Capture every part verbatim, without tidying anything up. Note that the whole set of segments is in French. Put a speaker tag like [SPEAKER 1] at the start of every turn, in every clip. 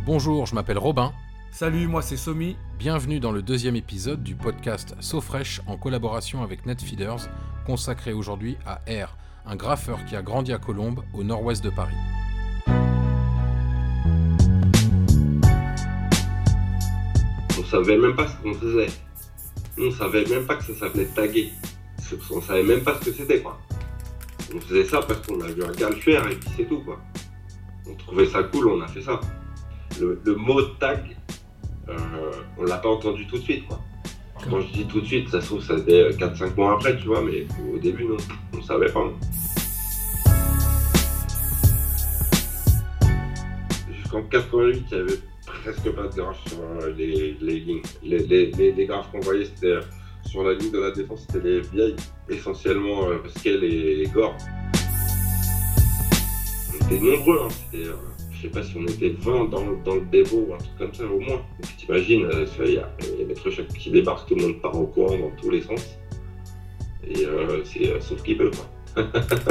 [SPEAKER 1] Bonjour, je m'appelle Robin.
[SPEAKER 2] Salut, moi c'est Somi.
[SPEAKER 1] Bienvenue dans le deuxième épisode du podcast SoFresh en collaboration avec Netfeeders, consacré aujourd'hui à R, un graffeur qui a grandi à Colombes, au nord-ouest de Paris.
[SPEAKER 3] On savait même pas ce qu'on faisait. On savait même pas que ça s'appelait taguer. On savait même pas ce que c'était, quoi. On faisait ça parce qu'on a vu un gars le faire et puis c'est tout, quoi. On trouvait ça cool, on a fait ça. Le, le mot tag, euh, on l'a pas entendu tout de suite, quoi. Quand je dis tout de suite, ça se trouve, ça fait quatre cinq mois après, tu vois, mais au début, non, on savait pas, non. Jusqu'en quatre-vingt-huit, il y avait presque pas de graphes sur euh, les, les lignes. Les, les, les, les graphes qu'on voyait, c'était euh, sur la ligne de la défense, c'était les vieilles, essentiellement euh, Scale et Gore. On était nombreux, hein. C'était, euh, je sais pas si on était vingt dans, dans le dévo ou un truc comme ça au moins. Donc t'imagines, euh, il y a les maîtres chocs qui débarquent, tout le monde part au courant dans tous les sens. Et euh, c'est euh, sauf qu'il peut, quoi.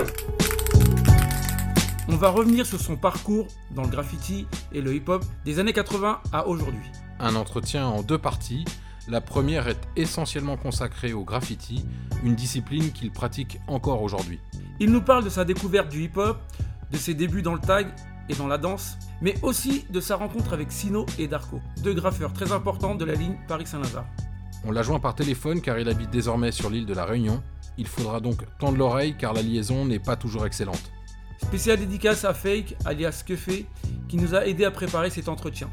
[SPEAKER 2] On va revenir sur son parcours dans le graffiti et le hip-hop des années quatre-vingts à aujourd'hui.
[SPEAKER 1] Un entretien en deux parties. La première est essentiellement consacrée au graffiti, une discipline qu'il pratique encore aujourd'hui.
[SPEAKER 2] Il nous parle de sa découverte du hip-hop, de ses débuts dans le tag et dans la danse, mais aussi de sa rencontre avec Sino et Darko, deux graffeurs très importants de la ligne Paris-Saint-Lazare.
[SPEAKER 1] On l'a joint par téléphone car il habite désormais sur l'île de la Réunion. Il faudra donc tendre l'oreille car la liaison n'est pas toujours excellente.
[SPEAKER 2] Spéciale dédicace à Fake, alias Keufé, qui nous a aidé à préparer cet entretien.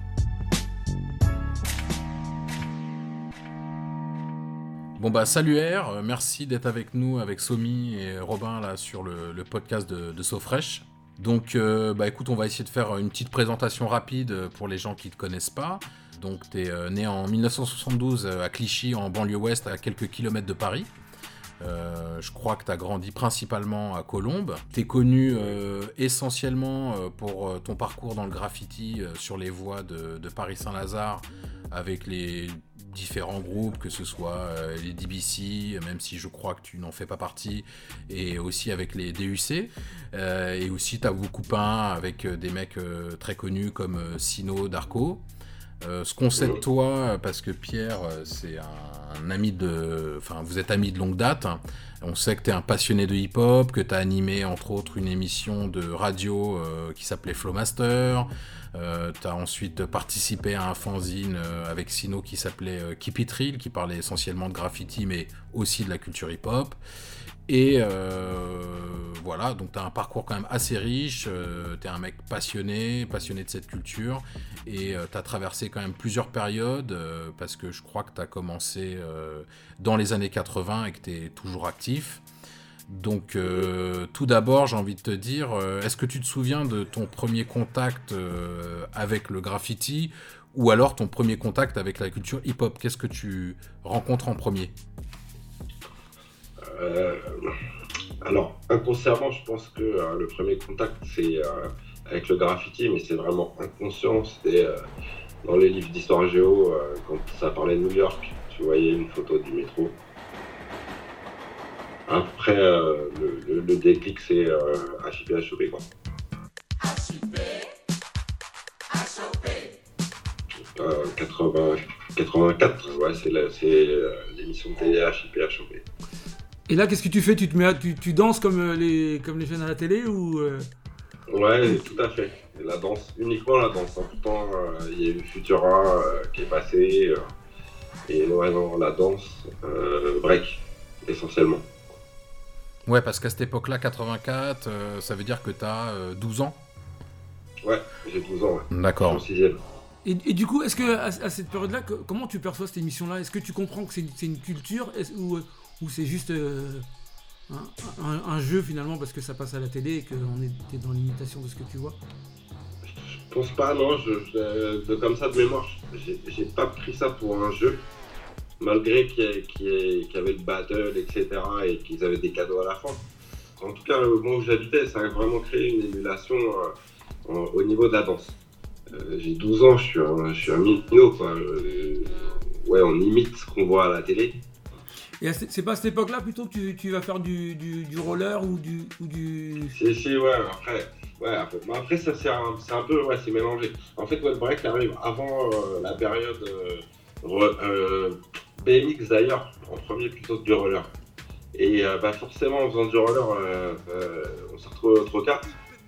[SPEAKER 1] Bon bah salut R, merci d'être avec nous, avec Somi et Robin là sur le, le podcast de, de SoFresh. Donc euh, bah écoute, on va essayer de faire une petite présentation rapide pour les gens qui ne te connaissent pas. Donc t'es euh, né en dix-neuf cent soixante-douze à Clichy, en banlieue ouest, à quelques kilomètres de Paris. Euh, je crois que tu as grandi principalement à Colombes. Tu es connu euh, essentiellement euh, pour euh, ton parcours dans le graffiti euh, sur les voies de, de Paris-Saint-Lazare avec les différents groupes, que ce soit euh, les D B C, même si je crois que tu n'en fais pas partie, et aussi avec les D U C. Euh, et aussi tu as beaucoup peint avec euh, des mecs euh, très connus comme euh, Sino, Darko. Euh, ce qu'on sait de toi, parce que Pierre, c'est un, un ami de... Enfin, vous êtes amis de longue date. Hein. On sait que tu es un passionné de hip-hop, que tu as animé, entre autres, une émission de radio euh, qui s'appelait Flowmaster. Euh, tu as ensuite participé à un fanzine euh, avec Sino qui s'appelait euh, Keep It Real, qui parlait essentiellement de graffiti, mais aussi de la culture hip-hop. Et euh, voilà, donc tu as un parcours quand même assez riche, euh, tu es un mec passionné, passionné de cette culture, et euh, tu as traversé quand même plusieurs périodes, euh, parce que je crois que tu as commencé euh, dans les années quatre-vingts et que tu es toujours actif. Donc euh, tout d'abord, j'ai envie de te dire, euh, est-ce que tu te souviens de ton premier contact euh, avec le graffiti, ou alors ton premier contact avec la culture hip-hop? Qu'est-ce que tu rencontres en premier ?
[SPEAKER 3] Euh, alors, inconsciemment, je pense que euh, le premier contact, c'est euh, avec le graffiti, mais c'est vraiment inconscient. C'était euh, dans les livres d'histoire géo, euh, quand ça parlait de New York, tu voyais une photo du métro. Après, euh, le, le, le déclic, c'est euh, H I P H O P, quoi.
[SPEAKER 4] H I P H O P
[SPEAKER 3] Euh, quatre-vingts, quatre-vingt-quatre, ouais, c'est, la, c'est euh, l'émission de télé H I P H O P.
[SPEAKER 2] Et là, qu'est-ce que tu fais? Tu te mets, à, tu, tu danses comme les, comme les jeunes à la télé ou euh...
[SPEAKER 3] Ouais, tout à fait. Et la danse, uniquement la danse. En tout temps, il euh, y a eu Futura euh, qui est passé. Euh, et ouais, non, la danse, euh, break, essentiellement.
[SPEAKER 1] Ouais, parce qu'à cette époque-là, quatre-vingt-quatre, euh, ça veut dire que t'as euh, douze ans?
[SPEAKER 3] Ouais, j'ai douze ans, ouais.
[SPEAKER 1] D'accord.
[SPEAKER 3] Je suis en sixième.
[SPEAKER 2] Et, et du coup, est-ce que à, à cette période-là, que, comment tu perçois cette émission-là? Est-ce que tu comprends que c'est, c'est une culture ou, ou c'est juste euh, un, un, un jeu finalement parce que ça passe à la télé et qu'on est dans l'imitation de ce que tu vois?
[SPEAKER 3] Je pense pas, non. Je, je, de, comme ça, de mémoire, j'ai, j'ai pas pris ça pour un jeu. Malgré qu'il y, ait, qu'il, y ait, qu'il y avait le battle, et cetera, et qu'ils avaient des cadeaux à la fin. En tout cas, au moment où j'habitais, ça a vraiment créé une émulation euh, en, au niveau de la danse. Euh, j'ai douze ans, je suis un, je suis un minot, quoi. Euh, ouais, on imite ce qu'on voit à la télé.
[SPEAKER 2] Et à c- c'est pas à cette époque-là plutôt que tu, tu vas faire du, du, du roller ou du, ou du...
[SPEAKER 3] Si, si, ouais, après, ouais, après, mais après ça, c'est un, c'est un peu, ouais, c'est mélangé. En fait, ouais, le break arrive avant euh, la période euh, re- euh, B M X d'ailleurs, en premier plutôt que du roller. Et euh, bah, forcément, en faisant du roller, euh, euh, on s'est retrouvé au trocard.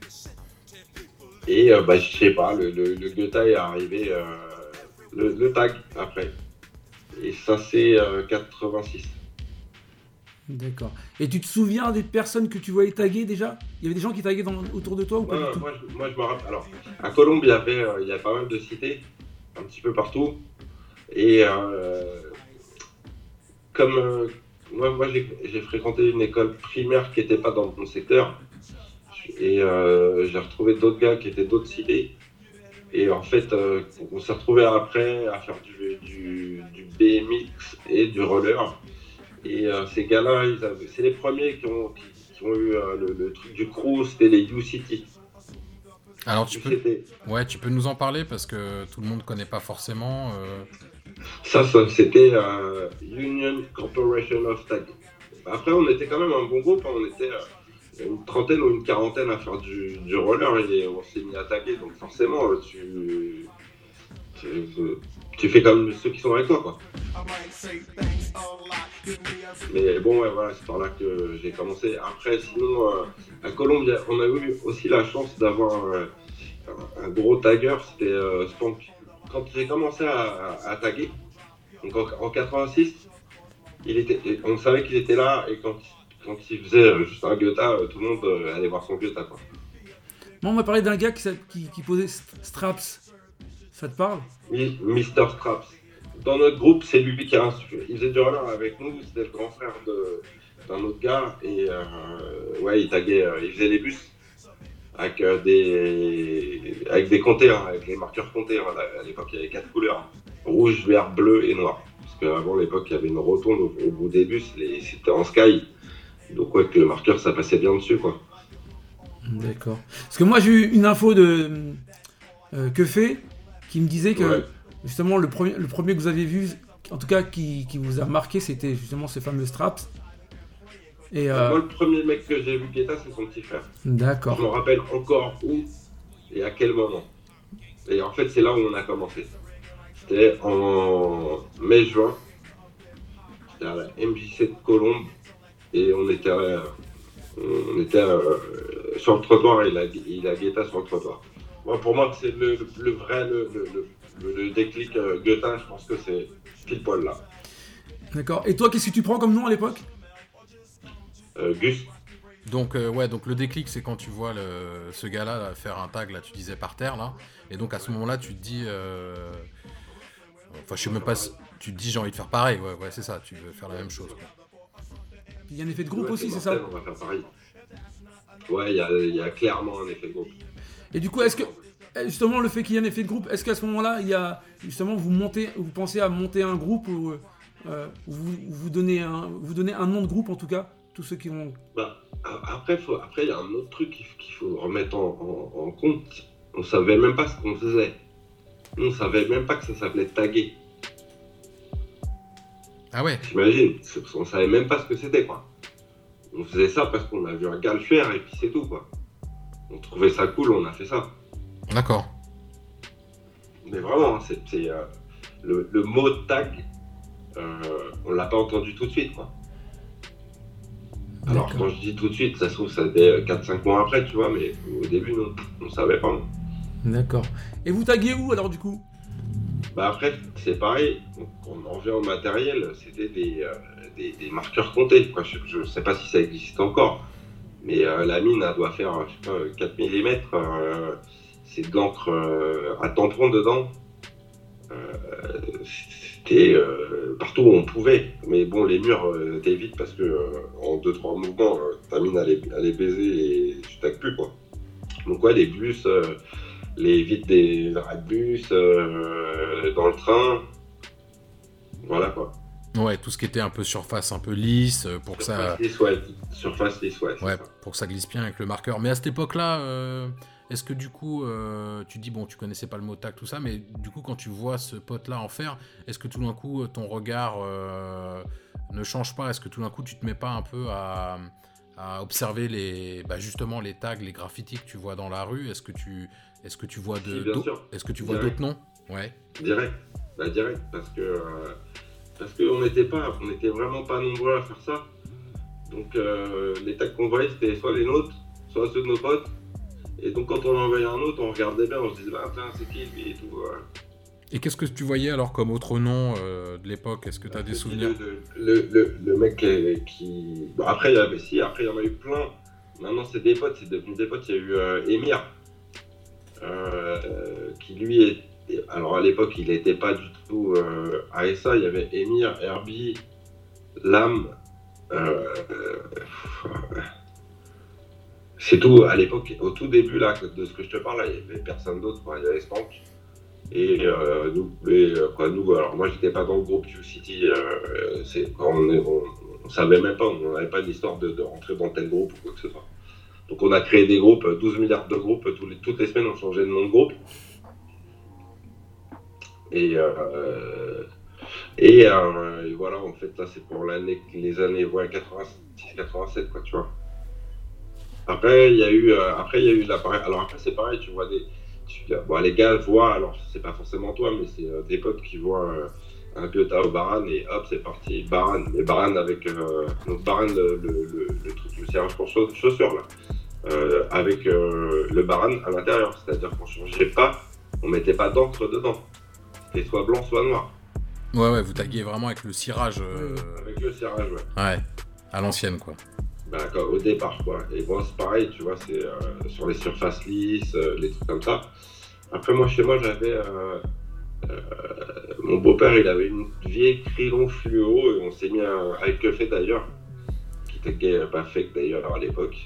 [SPEAKER 3] Et euh, bah, je sais pas, le, le, le Goethe est arrivé, euh, le, le tag après. Et ça, c'est euh, quatre-vingt-six.
[SPEAKER 2] D'accord. Et tu te souviens des personnes que tu voyais taguer déjà? Il y avait des gens qui taguaient dans- autour de toi ou pas
[SPEAKER 3] Ouais,
[SPEAKER 2] du
[SPEAKER 3] ouais,
[SPEAKER 2] tout?
[SPEAKER 3] moi, je, moi, je me rappelle. Alors, à Colombes, il y avait, euh, il y a pas mal de cités, un petit peu partout. Et euh, comme euh, moi, moi j'ai, j'ai fréquenté une école primaire qui n'était pas dans mon secteur. Et euh, j'ai retrouvé d'autres gars qui étaient d'autres cités. Et en fait, euh, on s'est retrouvés après à faire du, du, du B M X et du roller. Et euh, ces gars-là, ils avaient- c'est les premiers qui ont, qui, qui ont eu euh, le, le truc du crew, c'était les U-City.
[SPEAKER 1] Alors tu peux,
[SPEAKER 3] U-C T.
[SPEAKER 1] ouais, tu peux nous en parler parce que tout le monde connaît pas forcément. euh,
[SPEAKER 3] Ça, ça, c'était euh, Union Corporation of Tag. Après, on était quand même un bon groupe, hein. On était euh, une trentaine ou une quarantaine à faire du, du roller et on s'est mis à taguer. Donc forcément, euh, tu, tu, tu fais comme ceux qui sont avec toi, quoi. Mais bon, ouais, voilà, c'est par là que j'ai commencé. Après, sinon, euh, à Colombie, on a eu aussi la chance d'avoir euh, un, un gros tagger, c'était euh, Spank. Quand j'ai commencé à, à, à taguer, donc en, en quatre-vingt-six, il était, on savait qu'il était là et quand, quand il faisait euh, juste un Goethe, euh, tout le monde euh, allait voir son Goethe, quoi.
[SPEAKER 2] Moi, on m'a parlé d'un gars qui, s'a- qui, qui posait st- Straps. Ça te parle?
[SPEAKER 3] Mi- Mister Straps. Dans notre groupe, c'est lui qui a insu- il faisait du roller avec nous, c'était le grand frère de, d'un autre gars et euh, ouais, il taguait, euh, il faisait les bus avec euh, des avec des compteurs, hein, avec les marqueurs compteurs. À l'époque, il y avait quatre couleurs, rouge, vert, bleu et noir. Parce qu'avant, à l'époque, il y avait une rotonde au, au bout des bus, les, c'était en sky. Donc ouais, que le marqueur, ça passait bien dessus, quoi.
[SPEAKER 2] D'accord. Parce que moi, j'ai eu une info de euh, que fait qui me disait que
[SPEAKER 3] Ouais.
[SPEAKER 2] justement le premier, le premier que vous avez vu, en tout cas qui, qui vous a marqué, c'était justement ce fameux Straps. Et euh,
[SPEAKER 3] Moi, le premier mec que j'ai vu Guetta, c'est son petit frère. Je
[SPEAKER 2] d'accord.
[SPEAKER 3] me rappelle encore où et à quel moment. Et en fait, c'est là où on a commencé. C'était en mai-juin. C'était à la M J C de Colombes. Et on était, euh, on était euh, sur le trottoir et il a, il a Guetta sur le trottoir. Moi, pour moi, c'est le, le, le vrai, le, le, le, le déclic euh, Guetta, je pense que c'est pile poil là.
[SPEAKER 2] D'accord. Et toi, qu'est-ce que tu prends comme nom à l'époque?
[SPEAKER 3] Euh, Gus,
[SPEAKER 1] Donc euh, ouais, donc le déclic c'est quand tu vois le, ce gars-là là, faire un tag là, tu disais par terre là, et donc à ce moment-là tu te dis, euh, enfin je sais même pas, si- tu te dis j'ai envie de faire pareil, ouais, ouais c'est ça, tu veux faire la même chose. Quoi.
[SPEAKER 2] Puis il y a un effet de groupe
[SPEAKER 3] ouais,
[SPEAKER 2] aussi, c'est ça?
[SPEAKER 3] mortel, on va faire pareil. Ouais, il y a, il y a clairement un effet de groupe.
[SPEAKER 2] Et du coup, est-ce que justement le fait qu'il y ait un effet de groupe, est-ce qu'à ce moment-là, il y a justement vous montez, vous pensez à monter un groupe ou euh, vous vous donnez un, vous donnez un nom de groupe en tout cas, tous ceux qui vont.
[SPEAKER 3] Bah, a- après, faut, après, il y a un autre truc qu'il f- qu'il faut remettre en, en- en compte. On savait même pas ce qu'on faisait. On savait même pas que ça s'appelait taguer.
[SPEAKER 1] Ah ouais,
[SPEAKER 3] T'imagines? C'est- On savait même pas ce que c'était, quoi. On faisait ça parce qu'on a vu un gars le faire et puis c'est tout, quoi. On trouvait ça cool, on a fait ça.
[SPEAKER 1] d'accord.
[SPEAKER 3] Mais vraiment, hein, c'est, c'est, euh, le, le mot tag, euh, on l'a pas entendu tout de suite, quoi. Alors
[SPEAKER 2] D'accord.
[SPEAKER 3] quand je dis tout de suite, ça se trouve, ça fait quatre cinq mois après, tu vois, mais au début, non, on savait pas, non.
[SPEAKER 2] D'accord. Et vous taguez où alors du coup?
[SPEAKER 3] Bah après, c'est pareil, donc, on en revient au matériel, c'était des, euh, des, des marqueurs comptés, quoi. Je ne sais pas si ça existe encore, mais euh, la mine, elle doit faire, je sais pas, quatre millimètres, euh, c'est de l'encre euh, à tampon dedans. Euh, c'était euh, partout où on pouvait, mais bon, les murs, euh, t'évites parce que euh, en deux trois mouvements, euh, ta mine, elle est, elle est baisée et tu tagues plus, quoi. Donc ouais, les bus, euh, les vitres des arrêts de bus, euh, dans le train, voilà, quoi.
[SPEAKER 1] Ouais, tout ce qui était un peu surface, un peu lisse, euh, pour que ça,
[SPEAKER 3] Surface lisse, ouais. Surface lisse, ouais. c'est
[SPEAKER 1] ouais,
[SPEAKER 3] ça.
[SPEAKER 1] pour que ça glisse bien avec le marqueur. Mais à cette époque-là, euh, est-ce que du coup, euh, tu dis bon, tu connaissais pas le mot tag, tout ça, mais du coup, quand tu vois ce pote-là en faire, est-ce que tout d'un coup, ton regard euh, ne change pas? Est-ce que tout d'un coup, tu te mets pas un peu à, à observer les, bah justement les tags, les graffitis que tu vois dans la rue? Est-ce que tu, est-ce que tu vois de,
[SPEAKER 3] Si, bien
[SPEAKER 1] d'au-
[SPEAKER 3] sûr.
[SPEAKER 1] est-ce que tu vois
[SPEAKER 3] Direct.
[SPEAKER 1] d'autres noms? Ouais.
[SPEAKER 3] Direct, bah direct, parce que euh, parce qu'on n'était pas, on était vraiment pas nombreux à faire ça. Donc euh, les tags qu'on voyait, c'était soit les nôtres, soit ceux de nos potes. Et donc quand on en envoyait un autre, on regardait bien, on se disait bah tiens c'est qui lui et tout. Voilà.
[SPEAKER 1] Et qu'est-ce que tu voyais alors comme autre nom euh, de l'époque? Est-ce que tu as des souvenirs?
[SPEAKER 3] Le, le, le, le mec qui, qui... Bon, après il y avait si, après il y en a eu plein. Maintenant c'est des potes, c'est devenu des potes. Il y a eu euh, Émir, euh, qui lui est. Alors à l'époque, il n'était pas du tout euh, A S A, il y avait Émir, Herbie, Lam. Euh, euh, c'est tout. À l'époque, au tout début là, de ce que je te parle, là, il n'y avait personne d'autre. Quoi. Il y avait Spank. Et euh, nous, et, euh, quoi, nous, alors moi, j'étais pas dans le groupe Q-City. Euh, c'est, on, on, on savait même pas, on n'avait pas l'histoire de, de rentrer dans tel groupe ou quoi que ce soit. Donc on a créé des groupes, douze milliards de groupes. Tous les, toutes les semaines, on changeait de nom de groupe. Et, euh, et, euh, et voilà, en fait, là, c'est pour l'année, les années ouais, quatre-vingt-six quatre-vingt-sept, quoi, tu vois. Après, il y a eu, euh, après, il y a eu l'appareil. Alors après, c'est pareil, tu vois des, tu, bon, les gars voient, alors c'est pas forcément toi, mais c'est euh, des potes qui voient euh, un Biota au Baran et hop, c'est parti, Baran. Mais Baran avec, euh, donc Baran, le, le, le, le truc, le serrage pour chaussures là, euh, avec euh, le Baran à l'intérieur, c'est-à-dire qu'on changeait pas, on mettait pas d'encre dedans. C'était soit blanc, soit noir.
[SPEAKER 1] Ouais, ouais, vous taguiez vraiment avec le cirage. Euh...
[SPEAKER 3] Avec le cirage, ouais.
[SPEAKER 1] Ouais, à l'ancienne, quoi.
[SPEAKER 3] Bah, quoi, au départ, quoi. Et bon, c'est pareil, tu vois, c'est euh, sur les surfaces lisses, euh, les trucs comme ça. Après, moi, chez moi, j'avais. Euh, euh, mon beau-père, il avait une vieille Krillon fluo, et on s'est mis à, avec le fait d'ailleurs, qui était pas fake d'ailleurs à l'époque.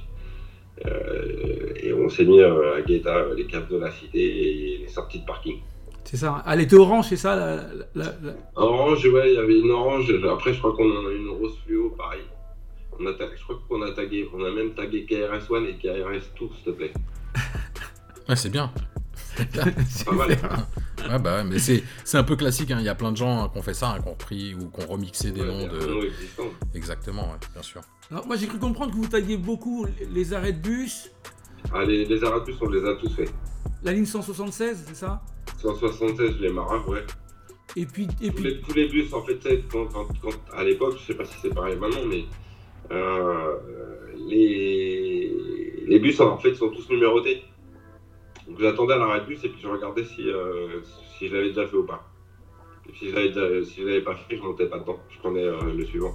[SPEAKER 3] Euh, et on s'est mis euh, à Guetta, les caves de la cité et les sorties de parking.
[SPEAKER 2] C'est ça. Elle était orange, c'est ça la, la, la...
[SPEAKER 3] Orange, ouais, il y avait une orange. Après, je crois qu'on en a une rose fluo, pareil. On a, je crois qu'on a tagué, on a même tagué K R S un et K R S deux, s'il te plaît.
[SPEAKER 1] Ouais, c'est bien. C'est bien.
[SPEAKER 3] C'est pas mal.
[SPEAKER 1] Ouais, bah ouais, mais c'est, c'est un peu classique, hein. Il y a plein de gens hein, qui ont fait ça, hein, qui ont repris ou qui ont remixé des
[SPEAKER 3] Ouais,
[SPEAKER 1] noms
[SPEAKER 3] il y a
[SPEAKER 1] de.
[SPEAKER 3] un nom existant.
[SPEAKER 1] Exactement, ouais, bien sûr.
[SPEAKER 2] Alors, moi, j'ai cru comprendre que vous taguiez beaucoup les arrêts de bus,
[SPEAKER 3] Ah, les, les Aratus, on les a tous fait.
[SPEAKER 2] la ligne cent soixante-seize, c'est ça?
[SPEAKER 3] cent soixante-seize, les marins, ouais.
[SPEAKER 2] Et puis, et
[SPEAKER 3] Tous
[SPEAKER 2] puis...
[SPEAKER 3] les, tous les bus, en fait, tu sais, quand, quand, quand, à l'époque, je sais pas si c'est pareil maintenant, mais euh, les, les bus, en fait, sont tous numérotés. Donc j'attendais à l'arrêt de bus et puis je regardais si, euh, si je l'avais déjà fait ou pas. Et si je l'avais, déjà, si je l'avais pas fait, je montais pas dedans. Je prenais euh, le suivant.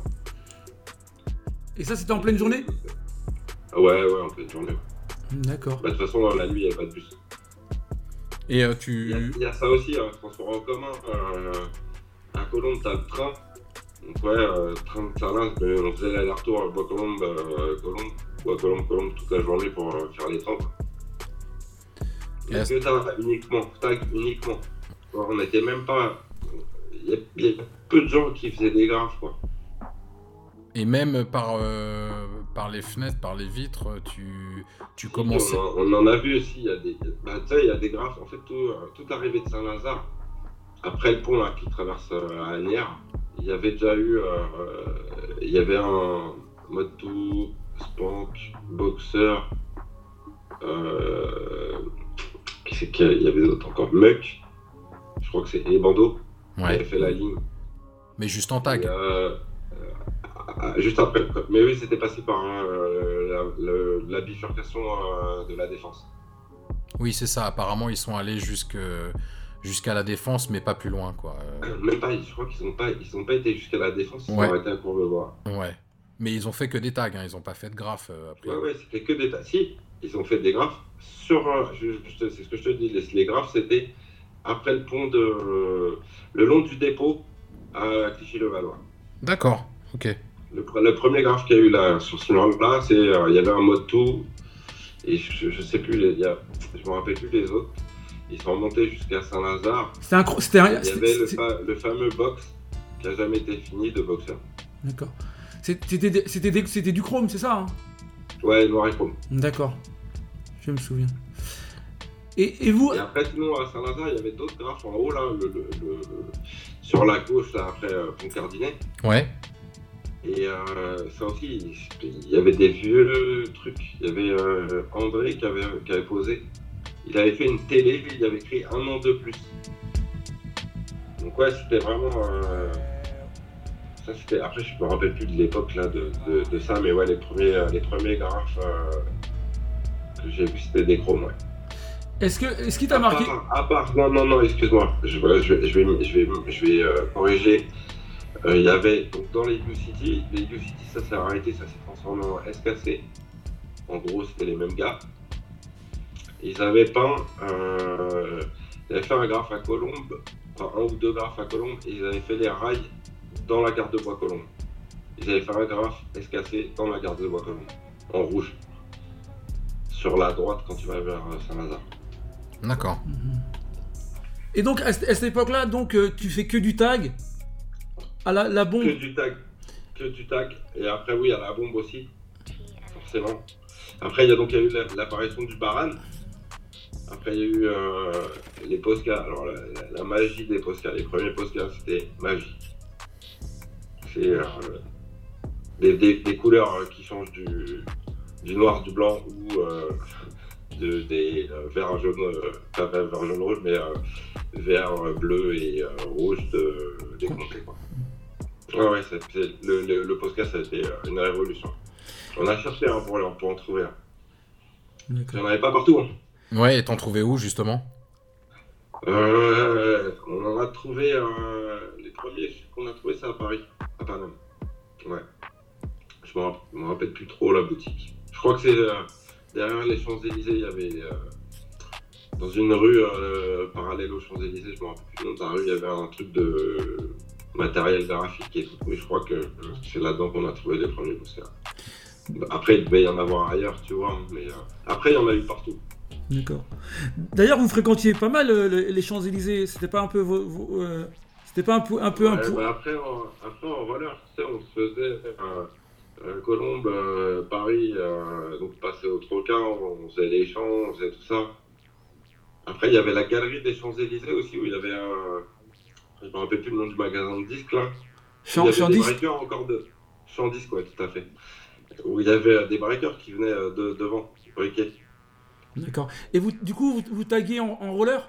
[SPEAKER 2] Et ça, c'était en pleine journée?
[SPEAKER 3] Ouais, ouais, en pleine journée.
[SPEAKER 2] D'accord.
[SPEAKER 3] Bah, de toute façon, la nuit, il n'y avait pas de bus.
[SPEAKER 1] Et euh,
[SPEAKER 3] Il
[SPEAKER 1] tu.
[SPEAKER 3] y, a, il y a ça aussi, hein, transport en commun. Euh, à Colombes, t'as le train. Donc ouais, euh, train de Salins, mais on faisait l'aller-retour à Bois-Colombes, euh, Colombes, Bois-Colombes, toute la journée pour euh, faire les trains. Il y a que ça, uniquement, tag uniquement. Alors, on n'était même pas... Il y, a, il y a peu de gens qui faisaient des graphes, quoi.
[SPEAKER 1] Et même par, euh, par les fenêtres, par les vitres, tu, tu commençais.
[SPEAKER 3] On, en- on en a vu aussi, il y a des, bah, tu sais, il y a des graphes, en fait, tout, euh, tout arrivé de Saint-Lazare, après le pont là, qui traverse euh, à Agnières, il y avait déjà eu, euh, euh, il y avait un Moto, Spank, Boxer, euh, qui c'est qu'il y a- il y avait d'autres encore, Muck, je crois que c'est et Bando, qui
[SPEAKER 1] Ouais.
[SPEAKER 3] avait fait la ligne.
[SPEAKER 1] Mais juste en tag.
[SPEAKER 3] Et, euh, euh, juste après, quoi. Mais oui, c'était passé par euh, la, le- la bifurcation euh, de la défense.
[SPEAKER 1] Oui, c'est ça. Apparemment, ils sont allés jusque, jusqu'à la défense, mais pas plus loin, quoi. Euh,
[SPEAKER 3] Même pas, je crois qu'ils n'ont pas, ils ont pas été jusqu'à la défense, ils
[SPEAKER 1] Ouais.
[SPEAKER 3] ont arrêté à Courbevoie.
[SPEAKER 1] ouais. Mais ils ont fait que des tags, hein. Ils ont pas fait de graphes euh, après.
[SPEAKER 3] Ouais, ouais, c'était que des tas. Si, ils ont fait des graphes sur. euh, je, je te- c'est ce que je te dis, les, les graphes, c'était après le pont de. euh, le long du dépôt à Clichy-le-Valois.
[SPEAKER 1] D'accord. Ok.
[SPEAKER 3] Le, pre- le premier graphe qu'il y a eu là, sur ce là c'est euh, il y avait un mode tout, et je, je sais plus, les, il y a, je me rappelle plus les autres. Ils sont remontés jusqu'à Saint-Lazare.
[SPEAKER 2] C'était un... cro- C'était un...
[SPEAKER 3] Il y avait le,
[SPEAKER 2] c'était-
[SPEAKER 3] fa- le fameux box qui a jamais été fini de Boxer.
[SPEAKER 2] D'accord. C'était des- c'était des- c'était du chrome, c'est ça hein?
[SPEAKER 3] Ouais, noir et chrome.
[SPEAKER 2] D'accord. Je me souviens. Et, et vous
[SPEAKER 3] Et après, sinon, à Saint-Lazare, il y avait d'autres graphes en haut, là, le, le- le- sur la gauche, là, après euh, Pont Cardinet.
[SPEAKER 1] Ouais.
[SPEAKER 3] Et euh, ça aussi, il y avait des vieux trucs. Il y avait euh, André qui avait, qui avait posé. Il avait fait une télé, il avait écrit un an de plus. Donc ouais, c'était vraiment... Euh, ça c'était... Après, je me rappelle plus de l'époque là de, de, de ça, mais ouais, les premiers, les premiers graphes euh, que j'ai vus, c'était des chromes, ouais.
[SPEAKER 2] Est-ce que, est-ce qu'il t'a
[SPEAKER 3] À
[SPEAKER 2] marqué?
[SPEAKER 3] part, à part, non, non, non, excuse-moi, je, voilà, je, vais- je vais, je vais, je vais euh, corriger. Euh, Il y avait, donc dans les U-City, les U-City, ça s'est arrêté, ça s'est transformé en S K C. En gros, c'était les mêmes gars. Ils avaient peint, euh, ils avaient fait un graphe à Colombes, enfin un ou deux graphes à Colombes, et ils avaient fait les rails dans la gare de Bois-Colombes. Ils avaient fait un graphe S K C dans la gare de Bois-Colombes, en rouge. Sur la droite quand tu vas vers euh, Saint-Lazare.
[SPEAKER 1] D'accord.
[SPEAKER 2] Et donc à, cette à cette époque-là, donc euh, tu fais que du tag à la, la bombe.
[SPEAKER 3] Que du tag. Que du tag. Et après, oui, à la bombe aussi. Forcément. Après, il y a donc il y a eu la- l'apparition du Baran. Après, il y a eu euh, les Posca. Alors, la, la- la magie des Posca. Les premiers Posca, c'était magie. C'est euh, des, des- des couleurs euh, qui changent du, du noir, du blanc ou euh, de, des euh, verts jaune, euh, pas vert, vert, jaune, rouge, mais euh, vert, euh, bleu et euh, rouge de, des comtés, quoi. Ouais, ouais, c'est, c'est- le, le, le Posca, ça a été euh, une révolution. On a cherché hein, pour, pour en trouver un. Il
[SPEAKER 2] D'accord.
[SPEAKER 3] n'y en avait pas partout. Hein.
[SPEAKER 1] Ouais, et t'en trouvais où, justement?
[SPEAKER 3] Euh, on en a trouvé, euh, les premiers qu'on a trouvé, c'est à Paris, à Paname. Ouais. Je me rappelle, je me rappelle plus trop la boutique. Je crois que c'est euh, derrière les Champs-Élysées, il y avait, euh, dans une rue euh, parallèle aux Champs-Élysées, je me rappelle plus le nom de la rue, il y avait un truc de matériel graphique et tout. Mais je crois que euh, c'est là-dedans qu'on a trouvé les premiers posters. Après, il devait y en avoir ailleurs, tu vois, mais euh, après, il y en a eu partout.
[SPEAKER 2] D'accord. D'ailleurs, vous fréquentiez pas mal euh, les les Champs-Élysées. C'était pas un peu, vo- vo- euh, c'était pas un peu, un peu un
[SPEAKER 3] Ouais,
[SPEAKER 2] peu.
[SPEAKER 3] bah après, en, après, en roller, tu sais, on se faisait euh, euh, Colombes, euh, Paris, euh, donc passer au Troca, on, on faisait les champs, on faisait tout ça. Après, il y avait la galerie des Champs-Élysées aussi, où il y avait un. Je me rappelle plus le nom du magasin de disques là.
[SPEAKER 2] Champ-
[SPEAKER 3] il y avait
[SPEAKER 2] Champ
[SPEAKER 3] des
[SPEAKER 2] disques.
[SPEAKER 3] breakers encore de. Champ disques, ouais, tout à fait. Où il y avait euh, des breakers qui venaient euh, de, devant, briquets.
[SPEAKER 2] D'accord. Et vous, du coup, vous, vous taguez en, en roller?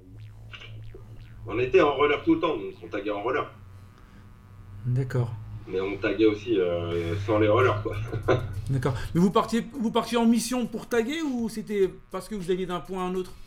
[SPEAKER 3] On était en roller tout le temps, donc on taguait en roller.
[SPEAKER 2] D'accord.
[SPEAKER 3] Mais on taguait aussi euh, sans les rollers, quoi.
[SPEAKER 2] D'accord. Mais vous partiez, vous partiez en mission pour taguer ou c'était parce que vous alliez d'un point à un autre?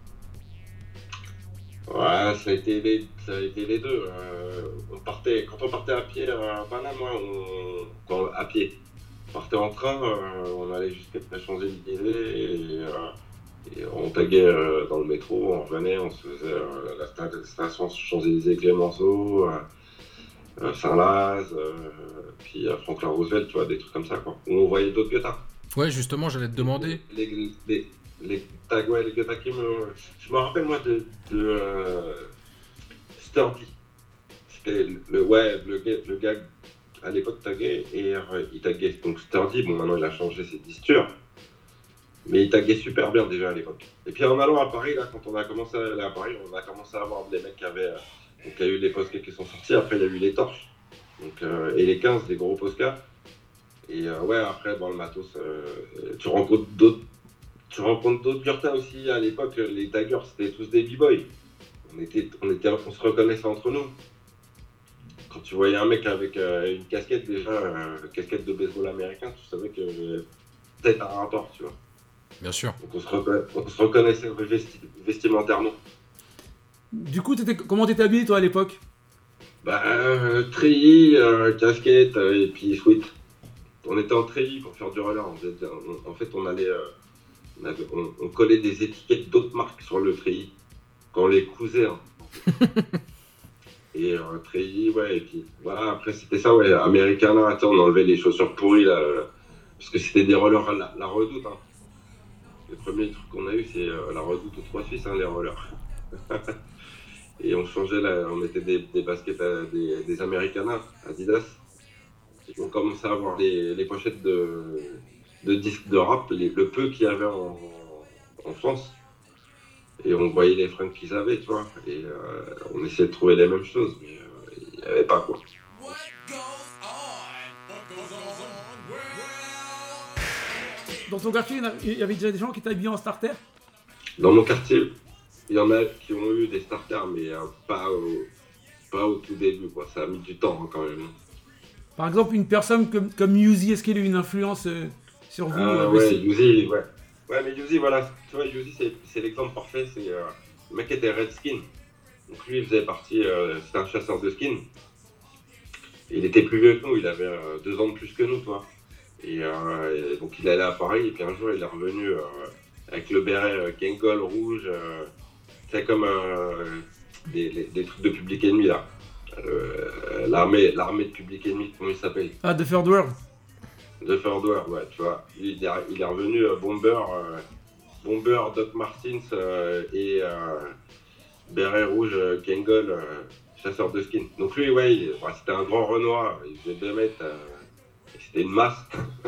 [SPEAKER 3] Ouais, ça a été les, ça a été les deux. Euh, on partait, quand on partait à pied à Paname, ouais, on, quand, à pied, on partait en train, euh, on allait jusqu'à la Champs-Élysées et, euh, et on taguait euh, dans le métro, on revenait, on se faisait euh, la sta- station Champs-Élysées Clémenceau, euh, euh, Saint-Laz, euh, puis euh, Franklin Roosevelt, tu vois, des trucs comme ça, quoi. Où on voyait d'autres guetards.
[SPEAKER 1] Ouais, justement, j'allais te demander.
[SPEAKER 3] Les, les, les, les tags, ouais, les guetards qui me... Je me rappelle, moi, de, de euh, Sturdy. C'était le, le- ouais, le, gars- le gars, à l'époque, taguait, et euh, il taguait, donc Sturdy, bon, maintenant, il a changé ses distures, mais il taguait super bien, déjà, à l'époque. Et puis, en allant à Paris, là, quand on a commencé à aller à Paris, on a commencé à voir des mecs qui avaient... euh, donc, il y a eu les Posca qui sont sortis, après, il y a eu les Torches, donc, euh, et les quinze, les gros Posca. Et euh, ouais, après, bon, le matos, euh, tu rencontres d'autres tu rencontres d'autres Gurtas aussi. À l'époque, les taggers, c'était tous des b-boys. On, était, on, était, on se reconnaissait entre nous. Quand tu voyais un mec avec euh, une casquette, déjà, euh, une casquette de baseball américain, tu savais que euh, peut-être un rapport, tu vois.
[SPEAKER 1] Bien sûr.
[SPEAKER 3] Donc on se, reconna- on se reconnaissait vesti- vestimentairement.
[SPEAKER 2] Du coup, t'étais, comment t'étais habillé toi à l'époque?
[SPEAKER 3] Bah, euh, treillis, euh, casquette euh, et puis sweat. On était en treillis pour faire du roller. On faisait- on- en fait, on allait, euh, on, avait- on- on collait des étiquettes d'autres marques sur le treillis quand on les cousait. Hein. Et un treillis, ouais. Et puis voilà. Après, c'était ça, ouais. Americana. Attends, on enlevait les chaussures pourries là, euh, parce que c'était des rollers à la, la Redoute. Hein. Le premier truc qu'on a eu, c'est euh, la Redoute aux Trois Suisses, hein, les rollers. Et on changeait, la, on mettait des, des baskets, à, des, des Americana, Adidas. Et on commençait à avoir les, les pochettes de, de disques de rap, les, le peu qu'il y avait en, en France. Et on voyait les fringues qu'ils avaient, tu vois. Et euh, on essayait de trouver les mêmes choses, mais euh, il n'y avait pas, quoi.
[SPEAKER 4] What goes on
[SPEAKER 2] dans ton quartier, il y en a- il y avait déjà des gens qui étaient habillés en starter?
[SPEAKER 3] Dans mon quartier, il y en a qui ont eu des starters, mais euh, pas, au, pas au tout début, quoi. Ça a mis du temps hein, quand même.
[SPEAKER 2] Par exemple, une personne comme, comme Uzi, est-ce qu'il a eu une influence euh, sur vous?
[SPEAKER 3] Ah
[SPEAKER 2] euh,
[SPEAKER 3] ouais,
[SPEAKER 2] c'est-
[SPEAKER 3] Uzi, ouais. Ouais, mais Uzi, voilà, tu vois, Uzi, c'est, c'est l'exemple parfait. C'est, euh, le mec était Redskin. Donc lui, il faisait partie, euh, c'était un chasseur de skins. Il était plus vieux que nous, il avait euh, deux ans de plus que nous, toi. Et, euh, et donc il allait à Paris, et puis un jour, il est revenu euh, avec le béret euh, Kangol rouge. Euh, c'est comme euh, des, les- des trucs de Public Enemy, là. Euh, l'armée, l'armée de Public Enemy, comment il s'appelle?
[SPEAKER 2] Ah, The Third World.
[SPEAKER 3] The Third World, ouais, tu vois. Il est, il est revenu euh, Bomber, euh, Bomber, Doc Martins euh, et euh, béret rouge euh, Kangol, euh, chasseur de skins. Donc lui, ouais, il- ouais, c'était un grand Renoir, il faisait deux mètres, euh, et c'était une masse.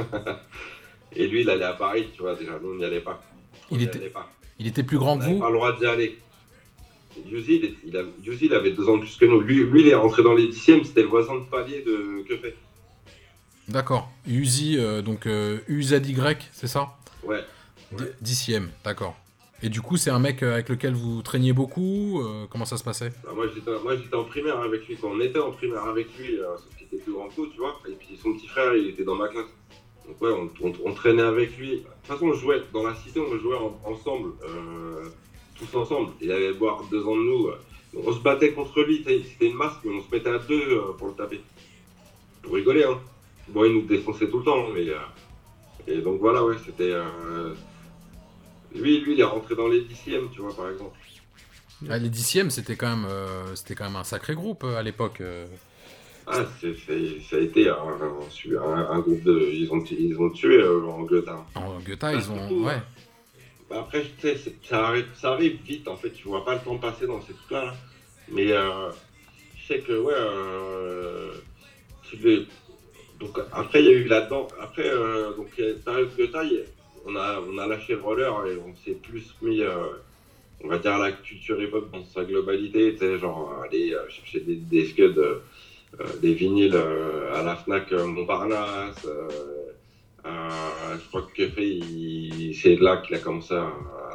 [SPEAKER 3] Et lui, il allait à Paris, tu vois, déjà, nous, on n'y allait pas. On
[SPEAKER 1] Il
[SPEAKER 3] n'y
[SPEAKER 1] était-
[SPEAKER 3] allait pas.
[SPEAKER 1] Il était plus grand
[SPEAKER 3] On
[SPEAKER 1] que
[SPEAKER 3] n'avait
[SPEAKER 1] vous?
[SPEAKER 3] pas le droit d'y aller. Yuzi, il, est- il, a- Yuzi, il avait deux ans de plus que nous. Lui, lui il est rentré dans les dixièmes, c'était le voisin de palier de Que fait.
[SPEAKER 1] D'accord. Uzi, euh, donc euh, U Z Y, c'est ça?
[SPEAKER 3] Ouais.
[SPEAKER 1] D- Dixième, d'accord. Et du coup, c'est un mec euh, avec lequel vous traîniez beaucoup euh, comment ça se passait?
[SPEAKER 3] Bah, moi, j'étais, moi, j'étais en primaire avec lui. Quand on était en primaire avec lui, euh, sauf qu'il était plus grand que nous, tu vois. Et puis son petit frère, il était dans ma classe. Donc ouais, on, on- on traînait avec lui. De toute façon, on jouait dans la cité, on jouait en- ensemble, euh, tous ensemble. Il allait boire deux ans de nous. euh. Donc, on se battait contre lui, t'sais, c'était une masse, mais on se mettait à deux euh, pour le taper. Pour rigoler, hein. Bon, il nous défonçait tout le temps, mais... euh, et donc voilà, ouais, c'était... euh, Lui, lui, il est rentré dans les dixièmes, tu vois, par exemple.
[SPEAKER 1] Ah, les dixièmes, c'était quand même, euh, c'était quand même un sacré groupe euh, à l'époque. euh.
[SPEAKER 3] Ah, c'est, c'est- ça a été un, un, un- un groupe de... Ils ont, ils ont tué euh, en Goethe.
[SPEAKER 1] En Goethe, ils ont,
[SPEAKER 3] surtout,
[SPEAKER 1] ouais.
[SPEAKER 3] Bah après, tu sais, c'est- ça arrive, ça arrive vite, en fait. Tu vois pas le temps passer dans ces trucs-là. Là. Mais euh, je sais que, ouais... Euh, tu veux- donc après, il y a eu là-dedans... Après, euh, donc, période Goethe, on a, on a lâché le roller et on s'est plus mis... euh, on va dire à la culture hip-hop dans sa globalité, tu sais, genre aller euh, chercher des, des scuds, euh, euh, des vinyles euh, à la Fnac euh, Montparnasse. Euh, euh, je crois que Kefe, il- c'est là qu'il a commencé à,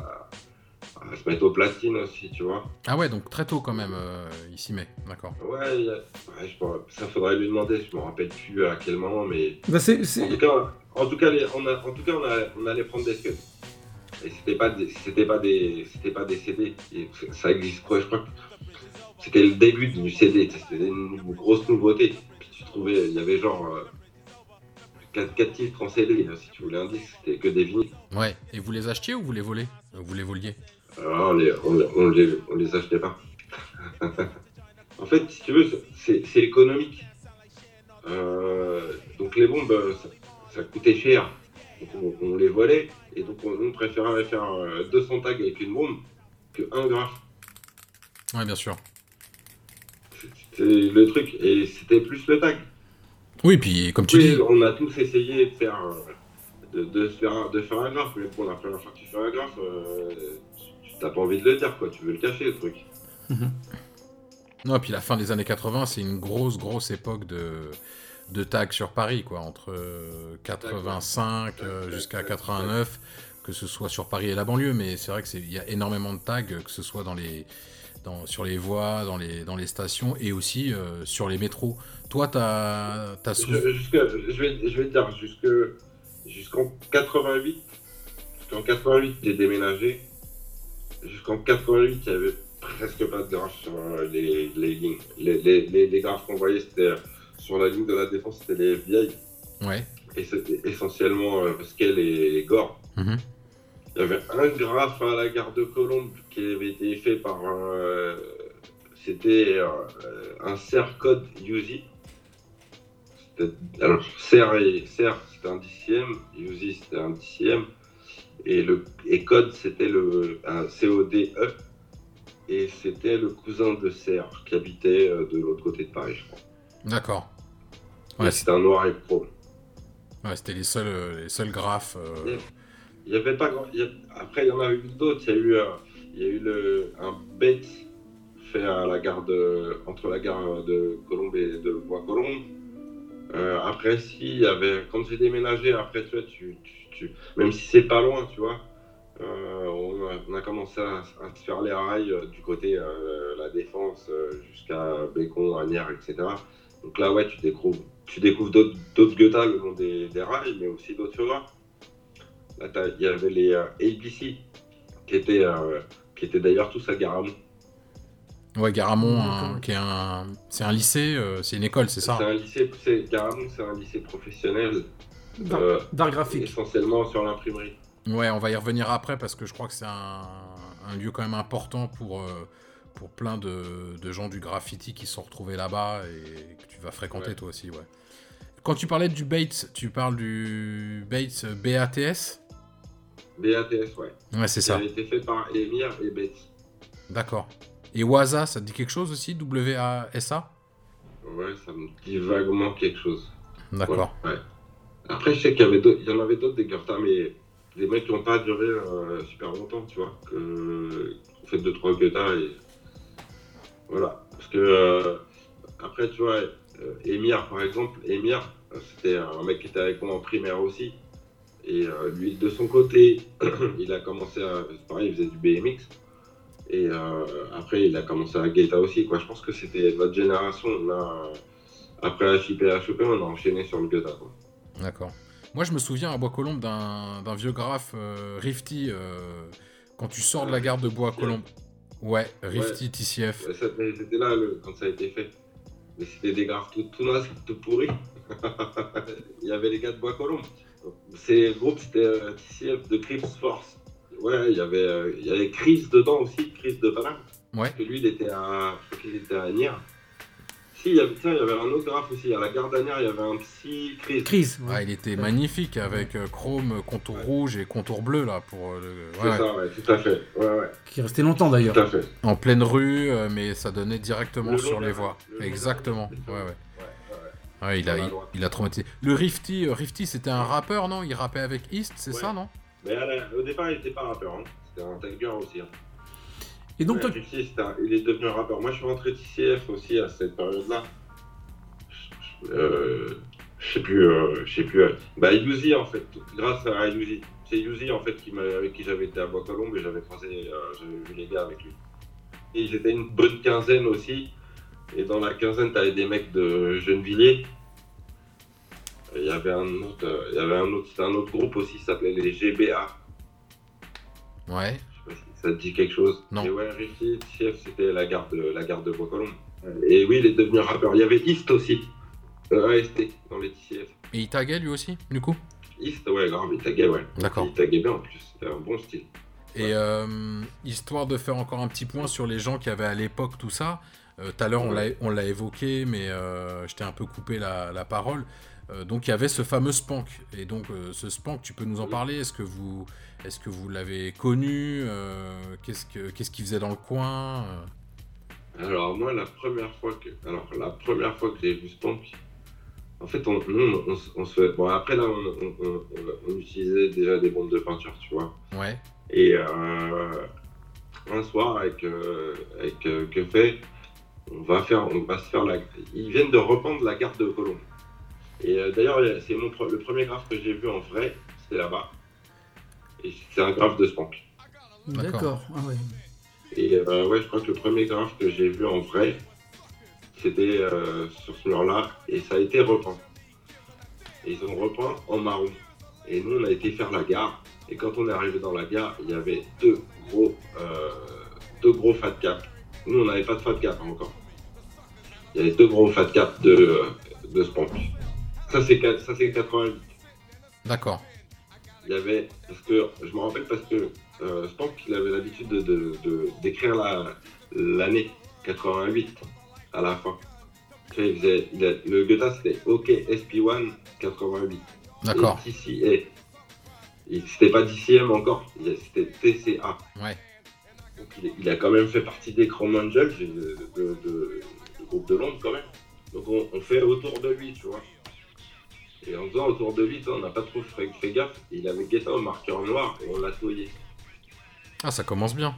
[SPEAKER 3] à se mettre aux platines aussi, tu vois.
[SPEAKER 1] Ah ouais, donc très tôt quand même, euh, il s'y met, d'accord.
[SPEAKER 3] Ouais, il y a- ouais, je pourrais- ça faudrait lui demander, je me rappelle plus à quel moment, mais
[SPEAKER 2] Bah, c'est,
[SPEAKER 3] en
[SPEAKER 2] c'est-
[SPEAKER 3] tout cas, en tout cas, les- on, a, en tout cas on, a- on allait prendre des scuds. Et c'était pas des, c'était pas des, c'était pas des C D. Et ça existe quoi, je crois que c'était le début du C D. C'était une grosse nouveauté. Puis tu trouvais, il y avait genre euh, quatre titres en C D. Si tu voulais un disque, c'était que des vinyles.
[SPEAKER 1] Ouais, et vous les achetiez ou vous les volez? Euh, Vous les voliez?
[SPEAKER 3] Alors on les, on, on les, on les achetait pas. En fait, si tu veux, c'est, c'est économique. Euh, donc les bombes, ça, ça coûtait cher. Donc on, on les volait. Et donc on, on préférait faire euh, deux cents tags avec une bombe que un graphe.
[SPEAKER 1] Ouais, bien sûr.
[SPEAKER 3] C'est le truc. Et c'était plus le tag.
[SPEAKER 1] Oui, puis comme tu
[SPEAKER 3] Oui,
[SPEAKER 1] dis,
[SPEAKER 3] on a tous essayé de faire, euh, de, de se faire, de faire un graphe. Mais bon, la première fois que tu fais un graphe, euh, tu t'as pas envie de le dire, quoi. Tu veux le cacher, le truc.
[SPEAKER 1] non, puis la fin des années quatre-vingts, c'est une grosse, grosse époque de, de tags sur Paris, quoi, entre euh, quatre-vingt-cinq euh, jusqu'à quatre-vingt-neuf, que ce soit sur Paris et la banlieue, mais c'est vrai que c'est, il y a énormément de tags, que ce soit dans les, dans, sur les voies, dans les, dans les stations et aussi euh, sur les métros. Toi, t'as, t'as sou-
[SPEAKER 3] Je, jusque, je, vais, je vais te dire, jusque, jusqu'en quatre-vingt-huit, jusqu'en quatre-vingt-huit, j'ai déménagé. Jusqu'en quatre-vingt-huit, il y avait presque pas de graphes sur euh, les, les lignes. Les, les, les, les graphes qu'on voyait, c'était euh, sur la ligne de la Défense, c'était les F B I.
[SPEAKER 1] Ouais.
[SPEAKER 3] Et c'était essentiellement euh, Scale et Gore.
[SPEAKER 1] Mhm.
[SPEAKER 3] Il y avait un graphe à la gare de Colombe qui avait été fait par un... C'était euh, un C R code Uzi. C'était- Alors, C R, et, C R c'était un dixième, Uzi c'était un dixième. Et, le, et code c'était le, un C O D E. Et c'était le cousin de C R qui habitait euh, de l'autre côté de Paris, je crois.
[SPEAKER 1] D'accord.
[SPEAKER 3] Ouais,
[SPEAKER 1] Ouais,
[SPEAKER 3] c'était un noir et pro.
[SPEAKER 1] Ouais, c'était les seuls, euh, les seuls graphes. euh,
[SPEAKER 3] Il y avait pas grand... il y a- Après, il y en a eu d'autres. Il y a eu, euh, il y a eu le... un bait fait à la gare de... entre la gare de Colombe et de Bois-Colombes. Euh, après, si, il y avait... Quand j'ai déménagé, après, tu vois, tu, tu, tu, même si c'est pas loin, tu vois. Euh, on, a, on a commencé à, à se faire les rails euh, du côté euh, la Défense euh, jusqu'à Bécon, Agnières, et cetera. Donc là, ouais, tu découvres, tu découvres d'autres, d'autres Goethas le long des, des rails, mais aussi d'autres feux gras. Là, il y avait les euh, A B C, qui étaient, euh, qui étaient d'ailleurs tous à Garamond.
[SPEAKER 1] Ouais, Garamond,
[SPEAKER 2] D'accord.
[SPEAKER 1] un- qui est un, c'est un lycée, euh, c'est une école, c'est ça?
[SPEAKER 3] C'est un lycée, c'est, Garamond, c'est un lycée professionnel,
[SPEAKER 2] D'art,
[SPEAKER 3] euh,
[SPEAKER 2] d'art graphique.
[SPEAKER 3] essentiellement sur l'imprimerie.
[SPEAKER 1] Ouais, on va y revenir après parce que je crois que c'est un, un lieu quand même important pour, euh, pour plein de, de gens du graffiti qui se sont retrouvés là-bas et que tu vas fréquenter
[SPEAKER 3] Ouais.
[SPEAKER 1] toi aussi, ouais. Quand tu parlais du Bates, tu parles du Bates B A T S?
[SPEAKER 3] B A T S, ouais.
[SPEAKER 1] Ouais, c'est
[SPEAKER 3] Ça
[SPEAKER 1] ça.
[SPEAKER 3] a été fait par Emir et Bates.
[SPEAKER 1] D'accord. Et Waza, ça te dit quelque chose aussi? W A S A?
[SPEAKER 3] Ouais, ça me dit vaguement quelque chose.
[SPEAKER 1] D'accord.
[SPEAKER 3] Ouais. Après, je sais qu'il y, avait d'autres- il y en avait d'autres des Goethas, mais des mecs qui n'ont pas duré euh, super longtemps, tu vois. Que... On fait deux, trois Goethas et. Voilà. Parce que, euh, après, tu vois, euh, Emir, par exemple, Emir, euh, c'était un mec qui était avec moi en primaire aussi. Et euh, lui, de son côté, il a commencé à. c'est pareil, il faisait du B M X. Et euh, après, il a commencé à Goetha aussi, quoi. Je pense que c'était notre génération. On a, après H I P H E P, on a enchaîné sur le Goetha, quoi.
[SPEAKER 1] D'accord. Moi, je me souviens à Bois-Colombes d'un, d'un vieux graphe euh, Rifty, euh, quand tu sors de la gare de Bois-Colombes. Ouais, Rifty T C F.
[SPEAKER 3] Ouais, ça- mais c'était là le- quand ça a été fait. Mais c'était des graphes tout, tout nazes, tout pourris. Il y avait les gars de Bois-Colombes. Ces groupes, c'était euh, T C F de Crips Force. Ouais, il y avait, euh, il y avait Chris dedans aussi, Chris de Paname.
[SPEAKER 1] Ouais.
[SPEAKER 3] Parce que lui, il était à, je crois qu'il était à Agnières. Si, il y avait, tiens, il y avait un autre graphe aussi. À la gare d'Agnières, il y avait un psy Chris.
[SPEAKER 2] Chris. ouais.
[SPEAKER 1] Ah, il était magnifique avec euh, chrome, contour rouge et contour bleu là pour euh, le...
[SPEAKER 3] C'est
[SPEAKER 1] ouais, ouais.
[SPEAKER 3] ça, ouais, tout à fait. Ouais, ouais,
[SPEAKER 2] Qui est resté longtemps d'ailleurs.
[SPEAKER 3] tout à fait.
[SPEAKER 1] En pleine rue, euh, mais ça donnait directement
[SPEAKER 3] Le
[SPEAKER 1] sur
[SPEAKER 3] long
[SPEAKER 1] les
[SPEAKER 3] des
[SPEAKER 1] voies.
[SPEAKER 3] rails, le long des
[SPEAKER 1] Exactement.
[SPEAKER 3] rails,
[SPEAKER 1] Ouais, ouais.
[SPEAKER 3] Ouais, ouais.
[SPEAKER 1] Ouais, il a,
[SPEAKER 3] Sur la
[SPEAKER 1] il,
[SPEAKER 3] droite.
[SPEAKER 1] il a traumatisé. Le Rifty, euh, Rifty, c'était un rappeur, non? Il rappait avec East, c'est
[SPEAKER 3] Ouais.
[SPEAKER 1] ça, non?
[SPEAKER 3] Mais à la- au départ, il n'était pas rappeur. Hein. C'était un tagger aussi. Hein.
[SPEAKER 2] Et donc
[SPEAKER 3] Ouais,
[SPEAKER 2] toi,
[SPEAKER 3] Rifty, c'était un- il est devenu un rappeur. Moi, je suis rentré T C F aussi à cette période-là. Je- je- Euh, je sais plus. Euh, je sais plus. euh, Bah, Yuzi, en fait, grâce à Yuzi. C'est Yuzi, en fait, qui m'a, avec qui j'avais été à Bois-Colombes et j'avais croisé, euh, j'avais vu les gars avec lui. Et ils étaient une bonne quinzaine aussi. Et dans la quinzaine, t'avais des mecs de Gennevilliers. Il y avait un autre, euh, il y avait un autre, c'était un autre groupe aussi, ça s'appelait les G B A.
[SPEAKER 1] Ouais.
[SPEAKER 3] Je sais pas si ça te dit quelque chose.
[SPEAKER 1] Non.
[SPEAKER 3] Et ouais, Rifty, T C F, c'était la gare de, la gare de Bois-Colombes. Et oui, il est devenu rappeur. Il y avait East aussi. Euh, A S T, dans les T C F.
[SPEAKER 1] Et il taguait lui aussi, du coup?
[SPEAKER 3] East, ouais, grave, il taguait, ouais.
[SPEAKER 1] D'accord.
[SPEAKER 3] Il taguait bien en plus, c'était un bon style.
[SPEAKER 1] Et euh, histoire de faire encore un petit point sur les gens qui avaient à l'époque tout ça, euh, tout à l'heure on l'a, on l'a évoqué, mais euh, je t'ai un peu coupé la, la parole. Euh, donc il y avait ce fameux Spank. Et donc euh, ce Spank, tu peux nous en
[SPEAKER 3] Oui.
[SPEAKER 1] parler? Est-ce que vous, est-ce que vous l'avez connu? Euh, qu'est-ce, que, qu'est-ce qu'il faisait dans le coin? Euh,
[SPEAKER 3] Alors moi, la première fois que, alors la première fois que j'ai vu Spank, en fait, on, nous, on, on, se- on se fait, bon après là, on, on, on, on- on utilisait déjà des bombes de peinture, tu vois.
[SPEAKER 1] Ouais.
[SPEAKER 3] Et euh, un soir, avec, euh, avec euh, que fait, on va faire, on va se faire la. Ils viennent de repeindre la gare de Colombes. Et euh, d'ailleurs, c'est mon pre- le premier graphe que j'ai vu en vrai, c'était là-bas. Et c'est un graphe de Spank.
[SPEAKER 1] D'accord.
[SPEAKER 2] d'accord. Ah ouais.
[SPEAKER 3] Et euh, ouais, je crois que le premier graphe que j'ai vu en vrai, c'était euh, sur ce mur-là, et ça a été repeint. Et ils ont repeint en marron. Et nous, on a été faire la gare. Et quand on est arrivé dans la gare, il y avait deux gros, euh, deux gros fat caps. Nous, on n'avait pas de fat cap encore. Il y avait deux gros fat caps de, de Spank. Ça, c'est quat- ça, c'est quatre-vingt-huit.
[SPEAKER 1] D'accord.
[SPEAKER 3] Il y avait, parce que je me rappelle parce que euh, Spank, il avait l'habitude de, de, de- d'écrire la, l'année quatre-vingt-huit à la fin. Tu sais, il faisait, il a- le Goetha, c'était OK S P un quatre-vingt-huit.
[SPEAKER 1] D'accord.
[SPEAKER 3] Et T C A. Il- C'était pas D C M encore, il- c'était T C A.
[SPEAKER 1] Ouais.
[SPEAKER 3] Donc il, il a quand même fait partie des Chrome Angels, de, de, de, de- du groupe de Londres quand même. Donc on, on fait autour de lui, tu vois. Et en faisant autour de lui, tu sais, on n'a pas trop fait, fait gaffe. Il avait Goetha au marqueur noir et on l'a noyé.
[SPEAKER 1] Ah, ça commence bien.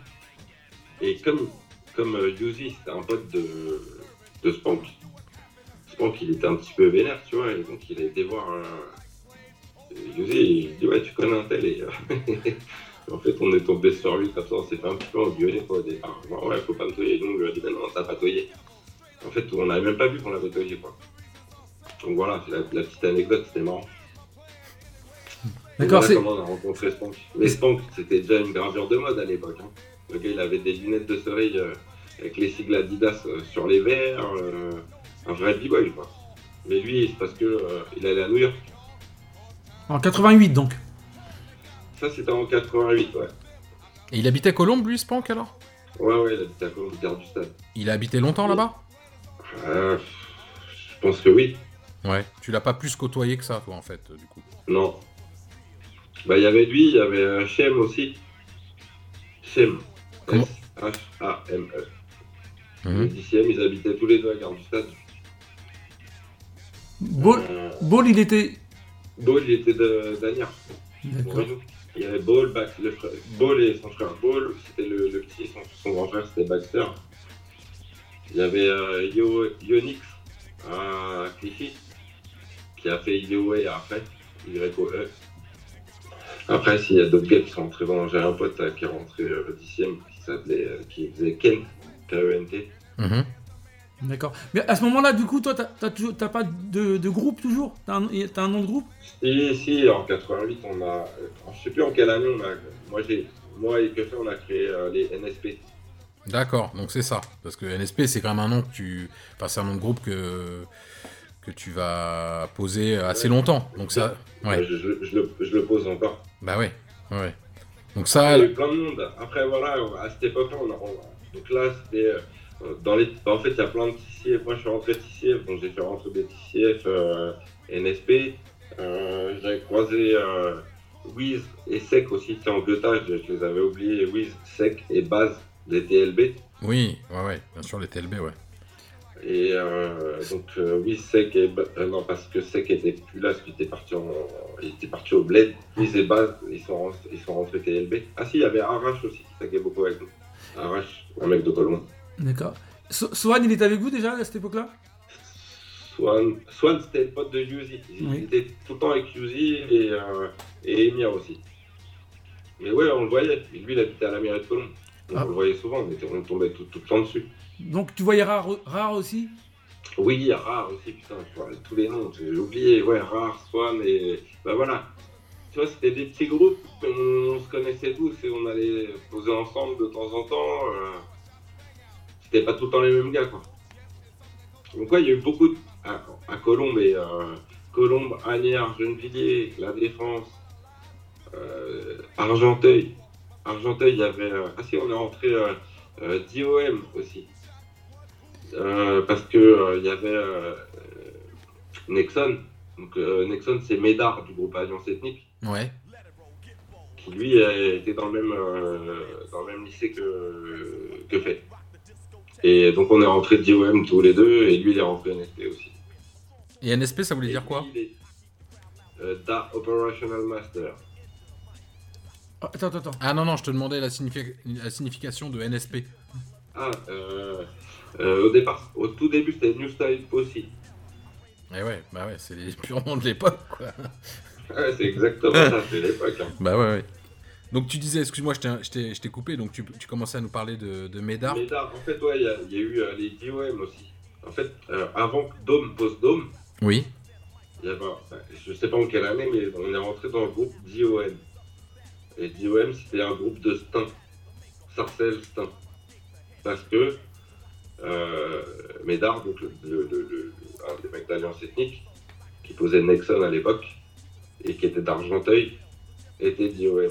[SPEAKER 3] Et comme, comme euh, Yuzi, c'était un pote de, de Spank, Spank, il était un petit peu vénère, tu vois, et donc il a été voir, euh, Yuzi, il dit ouais, tu connais un tel. Et en fait, on est tombé sur lui comme ça, on s'est fait un petit peu engueuler quoi, au départ. Genre, ouais, faut pas me toyer. Donc, je lui ai dit, mais non, t'as pas toyé. En fait, on n'avait même pas vu qu'on l'avait toyé quoi. Donc voilà, c'est la, la petite anecdote, c'était marrant.
[SPEAKER 2] D'accord,
[SPEAKER 3] Voilà
[SPEAKER 2] c'est.
[SPEAKER 3] comment on a rencontré Spank. Mais Spank, c'était déjà une gravure de mode à l'époque. Hein. Le gars, il avait des lunettes de soleil euh, avec les sigles Adidas euh, sur les verres, euh, un vrai b-boy quoi. Mais lui, c'est parce que euh, il allait à New York.
[SPEAKER 2] En quatre-vingt-huit donc.
[SPEAKER 3] Ça, c'était en quatre-vingt-huit, ouais.
[SPEAKER 1] Et il habitait Colombes, lui, Spank, alors?
[SPEAKER 3] Ouais, ouais, il habitait à Colombes, gare du Stade.
[SPEAKER 1] Il a habité longtemps là-bas?
[SPEAKER 3] Euh, je pense que oui.
[SPEAKER 1] Ouais. Tu l'as pas plus côtoyé que ça, toi, en fait, euh, du coup.
[SPEAKER 3] Non. Bah, il y avait lui, il y avait euh, Shem aussi. Shem.
[SPEAKER 1] Comment
[SPEAKER 3] S H A M E.
[SPEAKER 1] Mhm.
[SPEAKER 3] Le dixième, ils habitaient tous les deux à gare du Stade.
[SPEAKER 2] Ball,
[SPEAKER 3] Euh,
[SPEAKER 2] Ball, il était.
[SPEAKER 3] Ball, il était de d'Anières.
[SPEAKER 2] D'accord.
[SPEAKER 3] Bon, il y avait Ball, Bax, le frère, Ball et son frère Ball, c'était le, le petit, son, son grand frère c'était Baxter. Il y avait euh, Yo, Yonix à Clichy, qui a fait I O A après, Y O E. Après, s'il y a d'autres gars qui sont rentrés dans, j'ai un pote euh, qui est rentré euh, dixième, qui s'appelait, euh, qui faisait Kent, K E N T.
[SPEAKER 1] Mhm.
[SPEAKER 2] D'accord. Mais à ce moment-là, du coup, toi, t'as, t'as, toujours- t'as pas de, de groupe toujours? T'as un, t'as un nom de groupe?
[SPEAKER 3] Si, si, en quatre-vingt-huit, on a, euh, je sais plus en quelle année on a, moi j'ai, moi et Kefa, on a créé euh, les N S P.
[SPEAKER 1] D'accord, donc c'est ça. Parce que N S P, c'est quand même un nom que tu... Enfin, c'est un nom de groupe que... que tu vas poser assez
[SPEAKER 3] Ouais.
[SPEAKER 1] longtemps. Donc ça... Ouais.
[SPEAKER 3] Ouais, je, je- je le, je le pose encore.
[SPEAKER 1] Bah ouais. Ouais. Donc
[SPEAKER 3] Il
[SPEAKER 1] ça...
[SPEAKER 3] y a eu plein de monde. Après, voilà, à cette époque-là, on a. on- Donc là, c'était. euh, Dans les... En fait, il y a plein de T C F. Moi, je suis rentré T C F, donc j'ai fait rentrer des T C F euh, N S P. Euh, J'avais croisé euh, Wiz et Sec aussi. C'est en Goethe, je, je les avais oubliés. Wiz, Sec et Baz des T L B.
[SPEAKER 1] Oui, ouais, ouais. Bien sûr, les T L B, ouais.
[SPEAKER 3] Et euh, donc, euh, Wiz, Sec et Baz. Euh, non, parce que Sec était plus là, parce qu'il était parti, en... il était parti au Bled. Wiz et Baz, ils sont, rentrés, ils sont rentrés T L B. Ah, si, il y avait Arash aussi qui taguait beaucoup avec nous. Arash, un mec de Colomb.
[SPEAKER 2] D'accord. So- Swan, il était avec vous déjà à cette époque-là?
[SPEAKER 3] Swan, Swan c'était le pote de Yuzi. Il
[SPEAKER 2] Oui.
[SPEAKER 3] était tout le temps avec Yuzi et, euh, et Emir aussi. Mais ouais, on le voyait. Lui, il habitait à la mairie de Colomb. Donc,
[SPEAKER 2] Ah.
[SPEAKER 3] on le voyait souvent, on, était, on tombait tout, tout le temps dessus.
[SPEAKER 2] Donc tu voyais rare, rare aussi?
[SPEAKER 3] Oui, Rare aussi, putain, je vois tous les noms, j'ai oublié. Ouais, Rare, Swan et. Bah voilà. Tu vois, c'était des petits groupes, on, on se connaissait tous et on allait poser ensemble de temps en temps. euh, C'était pas tout le temps les mêmes gars, quoi. Donc, ouais, il y a eu beaucoup de. À, à Colombes, et, euh, Colombes, Asnières, Gennevilliers, La Défense, euh, Argenteuil. Argenteuil, il y avait. euh, Ah si, on est rentré euh, euh, D O M aussi. Euh, parce que euh, il y avait euh, Nexon. Donc, euh, Nexon, c'est Médard du groupe Alliance Ethnique,
[SPEAKER 1] Ouais.
[SPEAKER 3] qui lui euh, était dans le même, euh, dans le même lycée que, que fait. Et donc, on est rentré D O M tous les deux, et lui, il est rentré N S P aussi.
[SPEAKER 1] Et N S P, ça voulait
[SPEAKER 3] Et
[SPEAKER 1] dire
[SPEAKER 3] lui,
[SPEAKER 1] quoi?
[SPEAKER 3] il est, euh, Da Operational Master.
[SPEAKER 2] Ah, Attends, attends, attends.
[SPEAKER 1] Ah non, non, je te demandais la, signifi- la signification de N S P.
[SPEAKER 3] Ah, euh, euh, au départ, au tout début, c'était New Style aussi.
[SPEAKER 1] Eh ouais, bah ouais, c'est les purs noms de l'époque, quoi.
[SPEAKER 3] Ouais, c'est exactement ça, c'est l'époque. Hein.
[SPEAKER 1] Bah ouais, ouais. Donc tu disais, excuse-moi, je t'ai- je t'ai je t'ai coupé, donc tu, tu commençais à nous parler de, de Médard.
[SPEAKER 3] Médard, en fait, ouais, il y, a- il y a eu euh, les D O M aussi. En fait, euh, avant que Dome pose Dome,
[SPEAKER 1] Oui.
[SPEAKER 3] il y avait, enfin, je sais pas en quelle année, mais on est rentré dans le groupe D O M. Et D O M, c'était un groupe de Stein. Sarcelles Stein. Parce que euh, Médard, donc le, le, le, le- un des mecs d'Alliance Ethnique, qui posait Nexon à l'époque, et qui était d'Argenteuil, était D O M.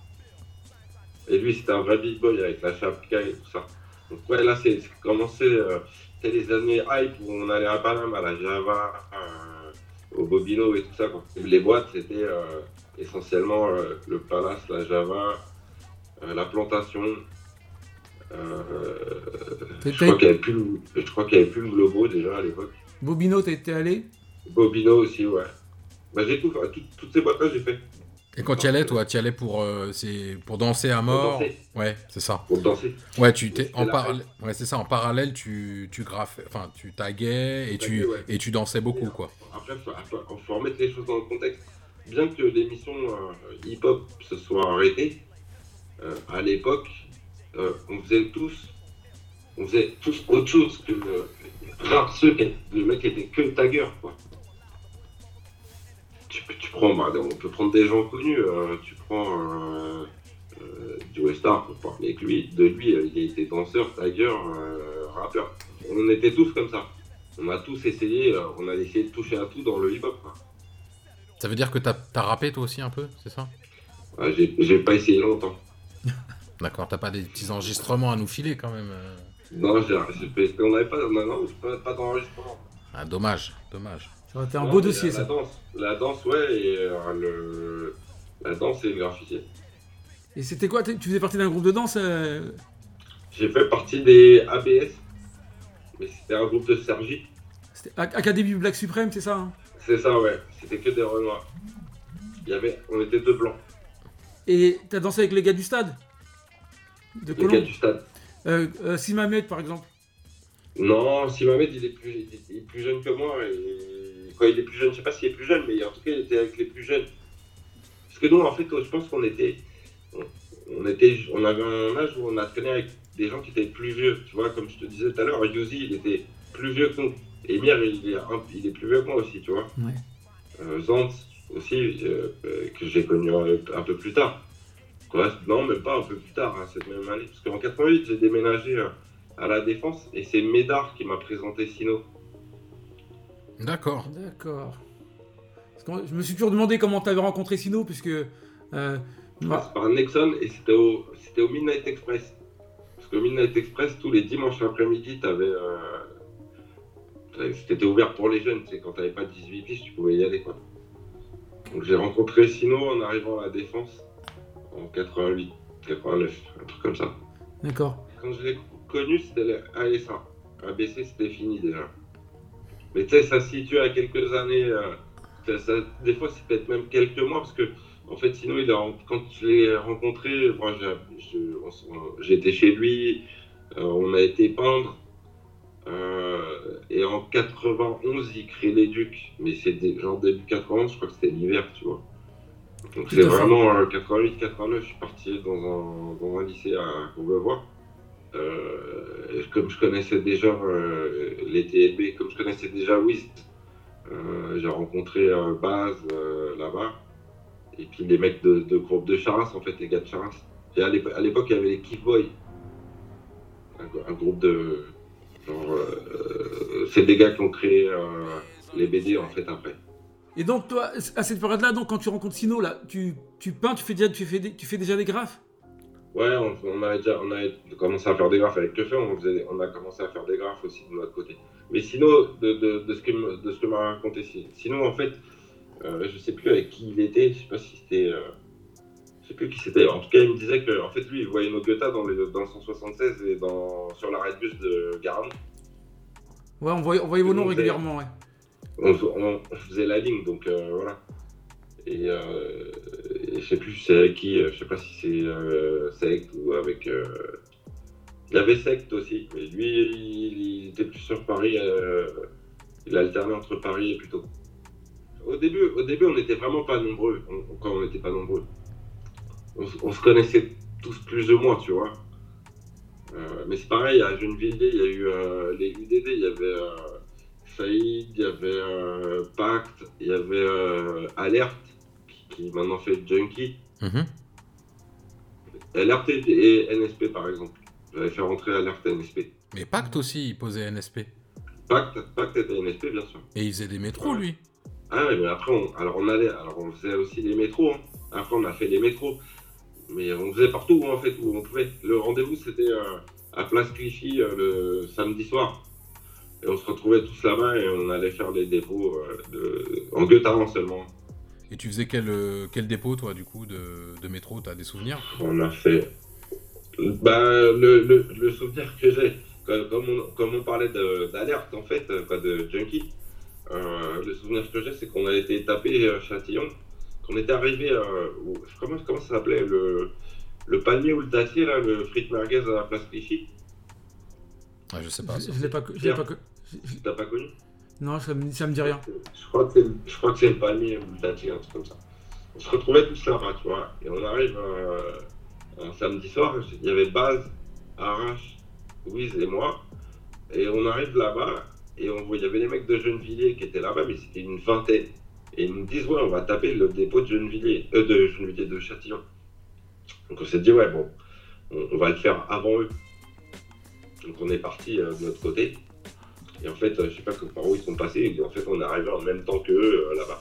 [SPEAKER 3] Et lui, c'était un vrai big boy avec la chapka et tout ça. Donc ouais, là, c'est c'est commencé, euh, c'était les années hype où on allait à Paname, à la Java, euh, au Bobino et tout ça. Quoi. Les boîtes, c'était euh, essentiellement euh, le Palace, la Java, euh, la Plantation. Euh, je
[SPEAKER 2] T'étais-
[SPEAKER 3] crois qu'il n'y avait plus, le- je crois qu'il y avait plus le Globo déjà à l'époque.
[SPEAKER 2] Bobino, t'es t'es allé?
[SPEAKER 3] Bobino aussi, ouais. Bah, j'ai tout fait, tout- toutes ces boîtes-là, j'ai fait.
[SPEAKER 1] Et quand tu y allais, toi, tu y allais pour, euh, c'est pour danser à mort.
[SPEAKER 3] danser.
[SPEAKER 1] Ouais, c'est ça.
[SPEAKER 3] Pour danser.
[SPEAKER 1] Ouais, tu t'es
[SPEAKER 3] C'était
[SPEAKER 1] en
[SPEAKER 3] la
[SPEAKER 1] parallèle. Ouais, c'est ça. En parallèle, tu tu graffais, enfin, tu taguais et tu
[SPEAKER 3] Taguais, ouais.
[SPEAKER 1] et tu dansais beaucoup, quoi.
[SPEAKER 3] Après, il faut, faut remettre les choses dans le contexte. bien que l'émission euh, hip-hop se soit arrêtée, euh, à l'époque, euh, on faisait tous, on faisait tous autre chose que euh, rare ceux qui, le mec était que tagueur, quoi. Tu, tu prends, bah, on peut prendre des gens connus, euh, tu prends euh, euh, Joe Star pour parler avec lui, de lui, euh, il a été danseur, tagueur, euh, rappeur. On était tous comme ça. On a tous essayé, euh, on a essayé de toucher à tout dans le hip-hop, quoi.
[SPEAKER 1] Ça veut dire que t'as, t'as rappé toi aussi un peu, c'est ça?
[SPEAKER 3] Ah, j'ai, j'ai pas essayé longtemps.
[SPEAKER 1] D'accord, t'as pas des petits enregistrements à nous filer quand même euh.
[SPEAKER 3] Non, j'ai, j'ai, on n'avait pas, non, non, pas, pas d'enregistrement.
[SPEAKER 1] Ah, dommage, dommage.
[SPEAKER 2] Ça aurait été un
[SPEAKER 3] Non,
[SPEAKER 2] beau
[SPEAKER 3] mais
[SPEAKER 2] dossier,
[SPEAKER 3] la,
[SPEAKER 2] ça.
[SPEAKER 3] La danse, la danse, ouais, et euh, le, la danse et le graffiti.
[SPEAKER 2] Et c'était quoi? Tu faisais partie d'un groupe de danse euh...
[SPEAKER 3] J'ai fait partie des A B S, mais c'était un groupe de Sergi.
[SPEAKER 2] C'était Académie Black Suprême, c'est ça hein?
[SPEAKER 3] C'est ça, ouais. C'était que des Renois. Il y avait, on était deux blancs.
[SPEAKER 2] Et t'as dansé avec les gars du stade de
[SPEAKER 3] Les gars du stade.
[SPEAKER 2] euh, euh, Simamed, par exemple.
[SPEAKER 3] Non, Simamed, il est plus, il est plus jeune que moi. Et... Quoi, il est plus jeune, je sais pas s'il est plus jeune, mais en tout cas, il était avec les plus jeunes. Parce que nous, en fait, je pense qu'on était, on, on était, on avait un âge où on a traîné avec des gens qui étaient plus vieux. Tu vois, comme je te disais tout à l'heure, Yuzi, il était plus vieux que nous. Emir, il est, un, il est plus vieux que moi aussi, tu vois.
[SPEAKER 2] Ouais.
[SPEAKER 3] Euh, Zant aussi, euh, euh, que j'ai connu un, un peu plus tard. Quoi, non, même pas un peu plus tard, hein, cette même année. Parce qu'en quatre-vingt-huit, j'ai déménagé euh, à la Défense et c'est Médard qui m'a présenté Sino.
[SPEAKER 1] D'accord.
[SPEAKER 2] D'accord. Parce que je me suis toujours demandé comment t'avais rencontré Sino, puisque... Euh,
[SPEAKER 3] bah... C'est par Nexon et c'était au, c'était au Midnight Express. Parce que Midnight Express, tous les dimanches après-midi, t'avais... Euh, c'était ouvert pour les jeunes, tu sais, quand t'avais pas dix-huit piges, tu pouvais y aller, quoi. Donc j'ai rencontré Sino en arrivant à la Défense en quatre-vingt-huit, quatre-vingt-neuf, un truc comme ça.
[SPEAKER 2] D'accord.
[SPEAKER 3] Quand je l'ai connu, c'était le A S A. A B C, c'était fini déjà. Mais tu sais, ça se situe à quelques années. Euh, ça, ça, des fois, c'est peut-être même quelques mois, parce que, en fait, Sino, il a, quand je l'ai rencontré, moi, j'ai, j'ai été chez lui, euh, on a été peindre. Euh, et en quatre-vingt-onze, il crée les Ducs, mais c'est des, genre début quatre-vingt-onze, je crois que c'était l'hiver, tu vois. Donc c'est vraiment euh, quatre-vingt-huit quatre-vingt-neuf, je suis parti dans un, dans un lycée à Courbevoie. Euh, comme je connaissais déjà euh, les T L B, comme je connaissais déjà Whist, euh, j'ai rencontré euh, Baz euh, là-bas. Et puis les mecs de, de groupe de Charas, en fait, les gars de Charas. Et à l'époque, il y avait les Kick Boys, un, un groupe de... Genre, euh, c'est des gars qui ont créé euh, les B D en fait après.
[SPEAKER 2] Et donc toi, à cette période-là, donc quand tu rencontres Sino, là, tu, tu peins, tu fais déjà, tu fais, des, tu fais déjà des graphes?
[SPEAKER 3] Ouais, on, on a déjà, on a commencé à faire des graphes avec Keufeu, on faisait, on a commencé à faire des graphes aussi de notre côté. Mais sinon, de, de, de ce que, de ce que m'a raconté, sinon en fait, euh, je sais plus avec qui il était, je sais pas si c'était, euh, je sais plus qui c'était. En tout cas, il me disait que, en fait, lui, il voyait nos Goethe dans, les, dans le cent soixante-seize et dans, sur l'arrêt de bus de Garonne.
[SPEAKER 2] Ouais, on voyait, on voyait vos noms régulièrement, ouais.
[SPEAKER 3] On, on, on faisait la ligne, donc euh, voilà. Et, euh, et je sais plus c'est avec qui, je sais pas si c'est euh, Sect ou avec... Euh... Il y avait Sect aussi, mais lui, il, il était plus sur Paris, euh... il alternait entre Paris et plutôt. Au début, au début on n'était vraiment pas nombreux, on, quand on n'était pas nombreux. On, on se connaissait tous plus ou moins, tu vois. Euh, mais c'est pareil, à Gennevilliers, il y a eu euh, les U D D, il y avait euh, Saïd, il y avait euh, Pacte, il y avait euh, Alerte, qui, qui maintenant fait Junkie. Mm-hmm. Alerte et, et N S P par exemple. J'avais fait rentrer Alerte et N S P.
[SPEAKER 1] Mais Pacte aussi, il posait N S P.
[SPEAKER 3] Pacte, Pacte était N S P, bien sûr.
[SPEAKER 1] Et il faisait des métros, ouais. Lui.
[SPEAKER 3] Ah ouais, mais après, on, alors on allait, alors on faisait aussi les métros. Hein. Après, on a fait les métros. Mais on faisait partout, en fait, où on pouvait. Le rendez-vous, c'était euh, à Place Clichy euh, le samedi soir. Et on se retrouvait tous là-bas et on allait faire les dépôts euh, de... en Goethe-Aran seulement.
[SPEAKER 1] Et tu faisais quel, quel dépôt, toi, du coup, de, de métro? T'as des souvenirs?
[SPEAKER 3] On a fait... Bah, le, le, le souvenir que j'ai, comme on, comme on parlait d'alerte, en fait, quoi, de Junkie, euh, le souvenir que j'ai, c'est qu'on a été tapé à Châtillon. On était arrivé, euh, où, comment, comment ça s'appelait, le, le palmier ou le dacier, là, le frites merguez à la place Clichy.
[SPEAKER 1] Ah, je sais pas.
[SPEAKER 2] Je, je l'ai pas, je l'ai pas,
[SPEAKER 3] je... T'as pas connu?
[SPEAKER 2] Non, ça me, ça me dit rien.
[SPEAKER 3] Je crois que c'est, je crois que c'est le palmier ou le dacier, un truc comme ça. on se retrouvait tous là-bas, tu vois. Et on arrive euh, un samedi soir, il y avait Baz, Arrache, Wiz et moi. Et on arrive là-bas, et on voit, il y avait les mecs de Gennevilliers qui étaient là-bas, mais c'était une vingtaine. Et ils nous disent, ouais, on va taper le dépôt de Gennevilliers, euh, de Gennevilliers, de Châtillon. Donc on s'est dit, ouais, bon, on, on va le faire avant eux. Donc on est parti euh, de notre côté. Et en fait, euh, je sais pas par où ils sont passés, et en fait, on est arrivé en même temps qu'eux euh, là-bas.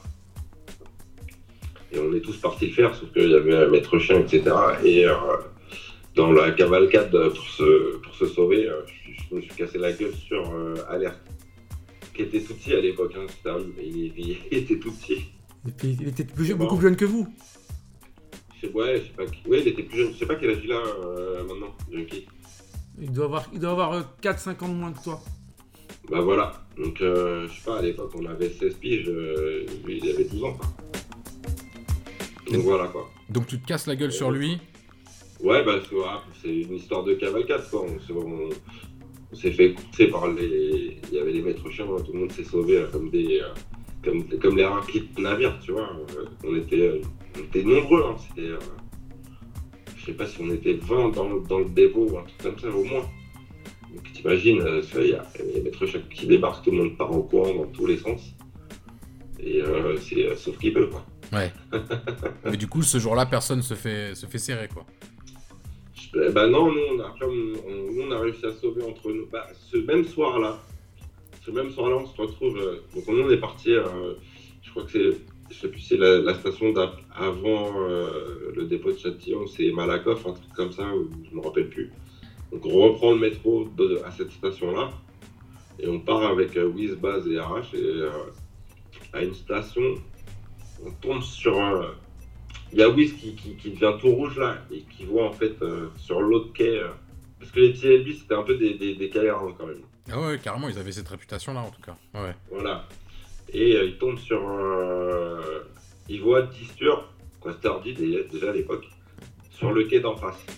[SPEAKER 3] Et on est tous partis le faire, sauf qu'il y avait un maître chien, et cetera. Et euh, dans la cavalcade pour se, pour se sauver, euh, je, je me suis cassé la gueule sur euh, Alerte, qui était tout petit à l'époque. Hein, c'était un- il, il- il était tout petit.
[SPEAKER 2] Et puis, il était plus-
[SPEAKER 3] Bon.
[SPEAKER 2] beaucoup plus jeune que vous.
[SPEAKER 3] Je sais, ouais, je sais pas. qui- Ouais, il était plus jeune. Je sais pas quel âge il a euh, maintenant, Junkie.
[SPEAKER 2] Il doit avoir, il doit avoir euh, quatre cinq ans de moins que toi.
[SPEAKER 3] Bah voilà. Donc, euh, je sais pas, à l'époque, on avait seize piges. euh, lui, il avait douze ans, quoi. Donc voilà, quoi.
[SPEAKER 1] Donc tu te casses la gueule sur lui.
[SPEAKER 3] Ouais, bah c'est voilà, c'est une histoire de cavalcade, quoi. On, s'est- on- on s'est fait courser par les. Il y avait les maîtres chiens, hein, tout le monde s'est sauvé là, comme des. euh, comme, comme les raquettes de navire, tu vois. Euh, on, était, euh, on était nombreux, hein. C'était. euh, je sais pas si on était vingt dans, le- dans le dépôt ou un truc comme ça, au moins. Donc t'imagines, euh, ça, il y a les maîtres chiens qui débarquent, tout le monde part en courant dans tous les sens. Et euh, c'est euh, sauf qu'il peut, quoi.
[SPEAKER 1] Ouais. Mais du coup, ce jour-là, personne se fait, se fait serrer, quoi.
[SPEAKER 3] Eh ben non, nous on, a, après, on, on- nous, on a réussi à se sauver entre nous. Bah, ce même soir-là, ce même soir-là, on se retrouve. euh, donc on on est parti, euh, je crois que c'est, je sais plus, c'est la, la station d'ap- avant euh, le dépôt de Châtillon, c'est Malakoff, un truc comme ça, ou je me rappelle plus. Donc on reprend le métro de- à cette station-là, et on part avec euh, Wiz, Baz et Arrache, et euh, à une station, on tombe sur un. Il y a Wiz qui, qui, qui devient tout rouge là et qui voit en fait euh, sur l'autre quai. euh, parce que les T L B c'était un peu des, des, des caillards quand même.
[SPEAKER 1] Ah ouais, carrément, ils avaient cette réputation-là, en tout cas. Ouais.
[SPEAKER 3] Voilà. Et euh, il tombe sur un. Il voit Distur, quoi, Sturdy déjà, déjà à l'époque, sur le quai d'en face.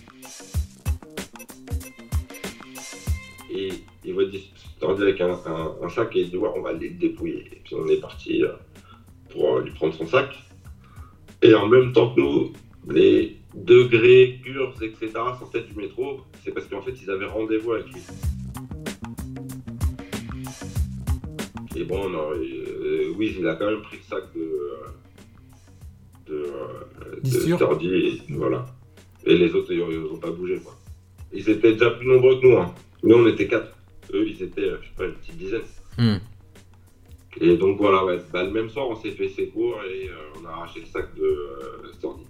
[SPEAKER 3] Et il voit Sturdy avec un, un, un sac et il dit ouais, on va les dépouiller. Et puis on est parti euh, pour euh, lui prendre son sac. Et en même temps que nous, les degrés, Gurs, et cetera sortaient du métro, c'est parce qu'en fait, ils avaient rendez-vous avec lui. Et bon, non, euh, oui, il a quand même pris le sac de, euh, de, euh, de
[SPEAKER 2] Distur.
[SPEAKER 3] Sturdy, et voilà. Et les autres, ils n'ont pas bougé, quoi. Ils étaient déjà plus nombreux que nous, hein. Nous, on était quatre. Eux, ils étaient, euh, je sais pas, une petite dizaine.
[SPEAKER 1] Hmm.
[SPEAKER 3] Et donc voilà, ouais. Bah, le même soir, on s'est fait secours et euh, on a arraché le sac de euh, Sturdy.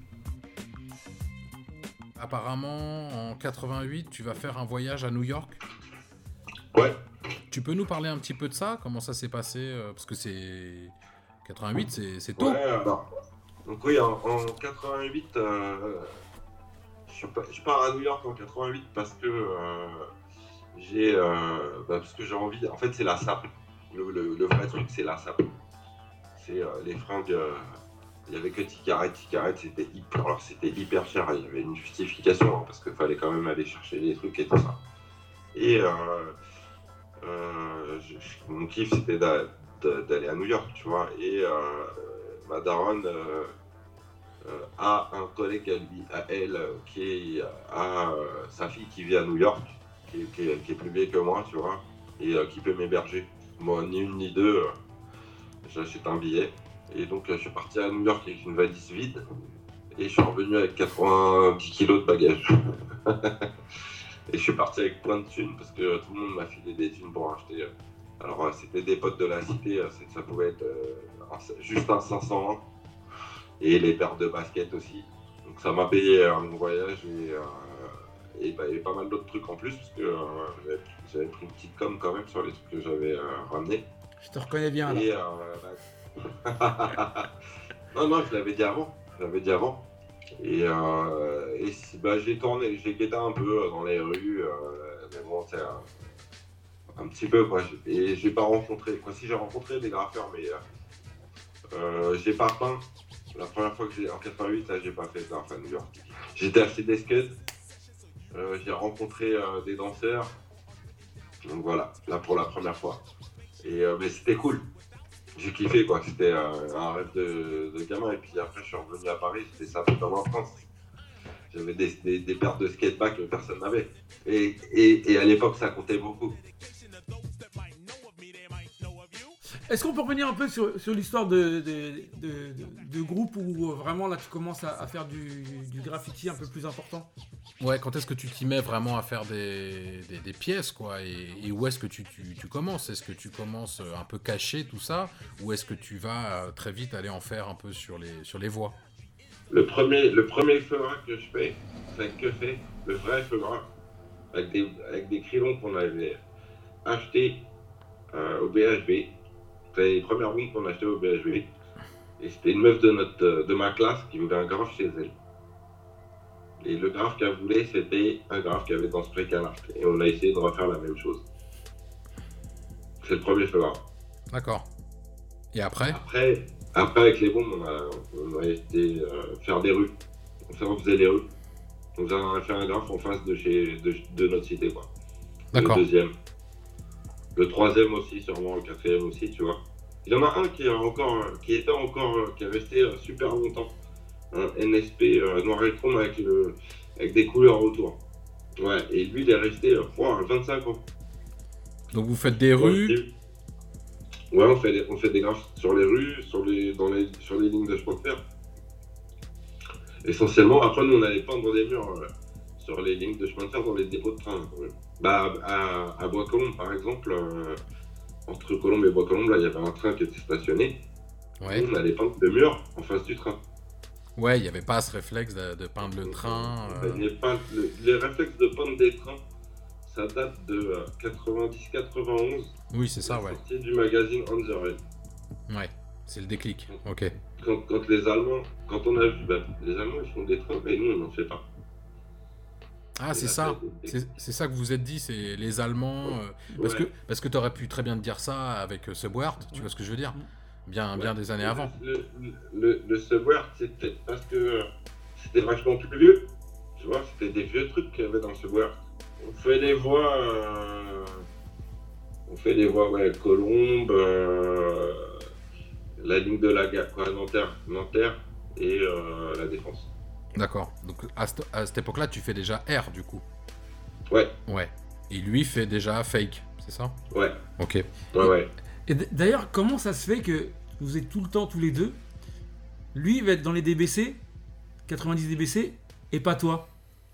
[SPEAKER 1] Apparemment, en quatre-vingt-huit, tu vas faire un voyage à New York.
[SPEAKER 3] Ouais.
[SPEAKER 1] Tu peux nous parler un petit peu de ça? Comment ça s'est passé? euh, Parce que c'est... quatre-vingt-huit, c'est, c'est tôt.
[SPEAKER 3] Ouais, alors. Donc oui, en, en quatre-vingt-huit, euh, je, pa- je pars à New York en quatre-vingt-huit parce que euh, j'ai, euh, bah, parce que j'ai envie. En fait, c'est la sape. Le, le, le vrai truc, c'est la sape. C'est euh, les fringues. euh, Il y avait que Ticaret. Ticaret, c'était hyper, alors c'était hyper cher. Il y avait une justification hein, parce qu'il fallait quand même aller chercher les trucs et tout ça. Et euh, euh, je- je- mon kiff, c'était d'a- d'a- d'aller à New York, tu vois. Et euh, ma daronne euh, euh, a un collègue à lui, à elle, euh, qui est- a euh, sa fille qui vit à New York, qui, est- qui est- qui est plus vieille que moi, tu vois, et euh, qui peut m'héberger. Moi, ni une ni deux, euh, j'achète un billet. Et donc, euh, je suis parti à New York avec une valise vide, et je suis revenu avec quatre-vingt-dix kilos de bagages. Et je suis parti avec plein de thunes, parce que euh, tout le monde m'a filé des thunes pour acheter. euh, Alors, euh, c'était des potes de la cité, euh, c'est- ça pouvait être euh, un- juste un cinq cent un. Et les paires de baskets aussi. Donc ça m'a payé euh, mon voyage et, euh, et bah, il y avait pas mal d'autres trucs en plus parce que euh, j'avais, j'avais pris une petite com quand même sur les trucs que j'avais euh, ramenés.
[SPEAKER 2] Je te reconnais bien là.
[SPEAKER 3] Et, euh, bah... non, non, je l'avais dit avant. Je l'avais dit avant. Et, euh, et si, bah, j'ai tourné, j'ai guetté un peu euh, dans les rues. Euh, mais bon, c'est un, un petit peu quoi. J'ai- Et j'ai pas rencontré. Quoi, si j'ai rencontré des graffeurs, mais euh, euh, j'ai pas peint. La première fois que j'ai en quatre-vingt-huit, là, j'ai pas fait de graph à New York. J'étais acheté des scuds. Euh, j'ai rencontré euh, des danseurs. Donc voilà, là pour la première fois. Et euh, mais c'était cool. j'ai kiffé, quoi. C'était euh, un rêve de, de gamin. Et puis après, je suis revenu à Paris, c'était ça comme en France. J'avais des, des, des paires de skateback que personne n'avait. Et, et, et à l'époque, ça comptait beaucoup.
[SPEAKER 2] Est-ce qu'on peut revenir un peu sur, sur l'histoire de, de, de, de, de groupe où vraiment là tu commences à, à faire du, du graffiti un peu plus important?
[SPEAKER 1] Ouais, quand est-ce que tu t'y mets vraiment à faire des, des, des pièces, quoi, et, et où est-ce que tu, tu, tu commences? Est-ce que tu commences un peu caché tout ça, ou est-ce que tu vas euh, très vite aller en faire un peu sur les, sur les voies?
[SPEAKER 3] Le premier, le premier feu gras que je fais, c'est que fait le vrai feu gras, avec des, avec des crayons qu'on avait achetés euh, au B H V. C'était les premières bombes qu'on achetait au B H V. Et c'était une meuf de, notre, de ma classe qui voulait un graphe chez elle. Et le graphe qu'elle voulait, c'était un graphe qu'il y avait dans Spray Canard. Et on a essayé de refaire la même chose. C'est le premier feu gras.
[SPEAKER 1] D'accord. Et après?
[SPEAKER 3] Après, après avec les bombes, on a, on a été euh, faire des rues. On faisait les rues. On a fait un graphe en face de, chez, de, de notre cité, quoi.
[SPEAKER 1] D'accord.
[SPEAKER 3] Le deuxième. Le troisième aussi, sûrement le quatrième aussi, tu vois. Il y en a un qui, est encore, qui était encore, qui est resté euh, super longtemps. Un N S P euh, noir et chrome avec, le, avec des couleurs autour. Ouais, et lui, il est resté euh, oh, vingt-cinq ans.
[SPEAKER 1] Donc vous faites des rues?
[SPEAKER 3] Ouais, on fait des, on fait des graphes sur les rues, sur les, dans les, sur les lignes de chemin de fer. Essentiellement, après, nous, on allait peindre des murs euh, sur les lignes de chemin de fer dans les dépôts de train. Ouais. Bah, à, à Bois-Colombes, par exemple, euh, entre Colombes et Bois-Colombes, là, il y avait un train qui était stationné.
[SPEAKER 1] Ouais.
[SPEAKER 3] On allait peindre le mur en face du train.
[SPEAKER 1] Ouais, il n'y avait pas ce réflexe de, de peindre le train. Euh...
[SPEAKER 3] Les, peint- le, les réflexes de peindre des trains, ça date de euh, quatre-vingt-dix quatre-vingt-onze.
[SPEAKER 1] Oui, c'est ça, ouais.
[SPEAKER 3] Sortie du magazine On the Rail.
[SPEAKER 1] Ouais, c'est le déclic. Ok.
[SPEAKER 3] Quand, quand les Allemands, quand on a vu, bah, les Allemands ils font des trains, mais nous on n'en fait pas.
[SPEAKER 1] Ah, c'est ça. C'est, c'est ça que vous vous êtes dit, c'est les Allemands. Euh, parce,
[SPEAKER 3] Ouais.
[SPEAKER 1] que, parce que tu aurais pu très bien te dire ça avec euh, Subwart, tu vois ce que je veux dire? Bien, bien
[SPEAKER 3] Ouais.
[SPEAKER 1] des années avant.
[SPEAKER 3] Le, le, le, le Subwart, c'est peut-être parce que euh, c'était vachement plus vieux. Tu vois, c'était des vieux trucs qu'il y avait dans le Subwart. On fait des voies. Euh, on fait des voies, ouais, Colombes, euh, la ligne de la gare, quoi, Nanterre, Nanterre et euh, la Défense.
[SPEAKER 1] D'accord. Donc à, cette- à cette époque-là, tu fais déjà R du coup.
[SPEAKER 3] Ouais,
[SPEAKER 1] Ouais. Et lui fait déjà Fake, c'est ça?
[SPEAKER 3] ouais,
[SPEAKER 1] Ok.
[SPEAKER 3] ouais, ouais.
[SPEAKER 2] Et d- d'ailleurs, comment ça se fait que vous êtes tout le temps tous les deux? Lui, il va être dans les D B C, quatre-vingt-dix D B C, et pas toi.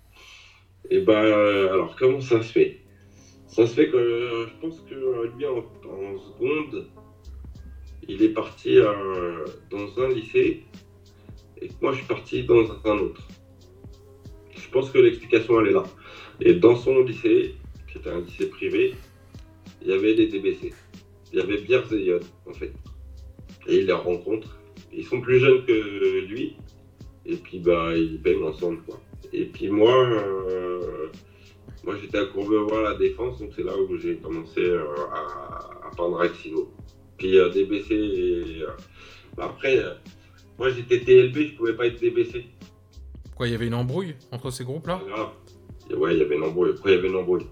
[SPEAKER 3] Et bah, euh, alors comment ça se fait? Ça se fait que euh, je pense que euh, lui, en, en seconde, il est parti euh, dans un lycée et que moi, je suis parti dans un autre. Je pense que l'explication, elle est là. Et dans son lycée, qui était un lycée privé, il y avait des D B C. Il y avait Biers et Yod, en fait. Et il les rencontre. Ils sont plus jeunes que lui. Et puis, bah, ils baignent ensemble, quoi. Et puis moi, euh, moi j'étais à Courbevoie à la Défense, donc c'est là où j'ai commencé euh, à, à peindre avec Silo. Puis euh, D B C, et, euh, bah, après, euh, moi j'étais T L B, je pouvais pas être D B C.
[SPEAKER 1] Quoi, il y avait une embrouille entre ces groupes-là?
[SPEAKER 3] Pas grave. Et ouais, il y avait une embrouille. Pourquoi il y avait une embrouille?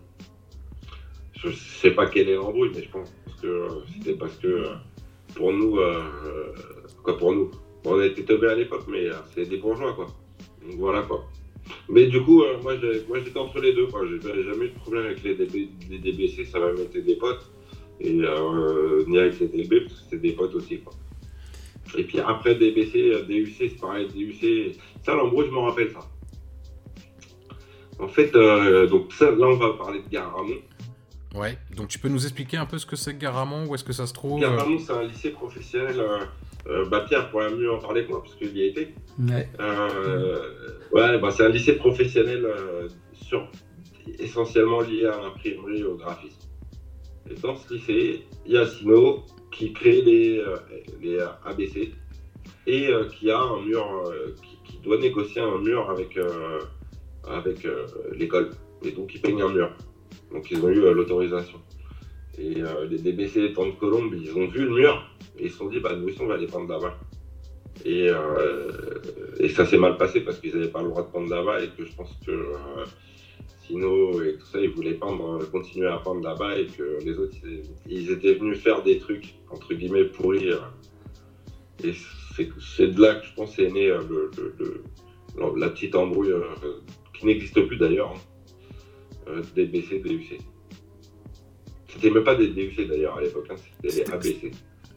[SPEAKER 3] Je sais pas quelle est l'embrouille, mais je pense que euh, c'était parce que euh, pour nous, euh, euh, quoi pour nous, on a été teubés à l'époque, mais euh, c'est des bourgeois, quoi. Donc voilà, quoi. Mais du coup, euh, moi, j'ai- moi j'étais entre les deux, quoi. J'ai j'ai jamais eu de problème avec les, D B, les D B C, ça m'a même été des potes. Et euh, ni avec les T L B, parce que c'était des potes aussi, quoi. Et puis après D B C, euh, D U C, c'est pareil, D U C. Ça, l'embrouille, je m'en rappelle, ça. En fait, euh, donc ça, là, on va parler de Garamond.
[SPEAKER 1] Ouais. Donc tu peux nous expliquer un peu ce que c'est que Garamond, où est-ce que ça se trouve?
[SPEAKER 3] Garamond, c'est un lycée professionnel. Euh, euh, bah, Pierre pourrait mieux en parler que moi, parce qu'il y a été.
[SPEAKER 2] Ouais.
[SPEAKER 3] Euh, ouais, bah, c'est un lycée professionnel euh, sur, essentiellement lié à l'imprimerie et au graphisme. Et dans ce lycée, il y a Sino qui crée les, euh, les A B C et euh, qui a un mur, euh, qui, qui doit négocier un mur avec, euh, avec euh, l'école. Et donc, ils peignent un mur. Donc, ils ont eu euh, l'autorisation. Et euh, les D B C étant de Colombes, ils ont vu le mur et ils se sont dit, bah, nous aussi, on va les peindre là-bas. Et, euh, et ça s'est mal passé parce qu'ils n'avaient pas le droit de pendre là-bas et que je pense que euh, Sino et tout ça, ils voulaient pendre, continuer à pendre là-bas et que les autres, ils, ils étaient venus faire des trucs, entre guillemets, pourris. Euh, et c'est, c'est de là que je pense est né euh, le, le, le, la petite embrouille, euh, qui n'existe plus d'ailleurs, hein, euh, des B C, D U C. C'était même pas des D U C d'ailleurs à l'époque, hein, c'était les A B C.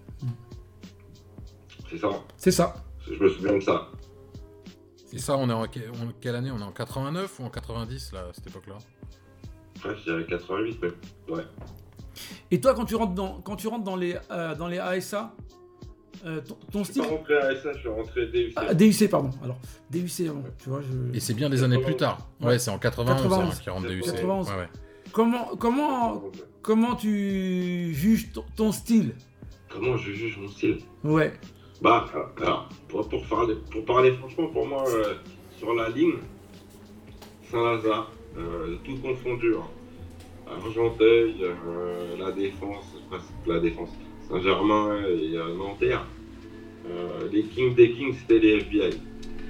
[SPEAKER 3] C'est ça.
[SPEAKER 2] C'est ça.
[SPEAKER 3] Je me souviens de ça.
[SPEAKER 1] C'est ça, on est en que- on- quelle année? On est en quatre-vingt-neuf ou en quatre-vingt-dix là, à cette époque-là?
[SPEAKER 3] Ouais, je dirais quatre-vingt-huit, mais ouais.
[SPEAKER 2] Et toi, quand tu rentres dans, quand tu rentres dans, les, euh, dans les A S A, euh, ton, ton
[SPEAKER 3] Je suis
[SPEAKER 2] style.
[SPEAKER 3] pas rentré à S A, je suis rentré D U C.
[SPEAKER 2] Ah, D U C, pardon. Alors, D U C avant, tu vois. Je...
[SPEAKER 1] Et c'est bien des années plus tard. Ouais, c'est en quatre-vingt-onze,
[SPEAKER 2] quatre-vingt-onze.
[SPEAKER 1] hein, qui rentre D U C.
[SPEAKER 2] quatre-vingt-onze.
[SPEAKER 1] Ouais, ouais.
[SPEAKER 2] Comment, comment, comment tu juges ton, ton style?
[SPEAKER 3] Comment je juge mon style?
[SPEAKER 2] Ouais.
[SPEAKER 3] Bah, alors, pour, pour, parler, pour parler franchement, pour moi, euh, sur la ligne, Saint-Lazare, euh, tout confondu, hein. Argenteuil, euh, la Défense, presque la Défense, Saint-Germain et euh, Nanterre. Euh, les Kings des Kings, c'était les F B I.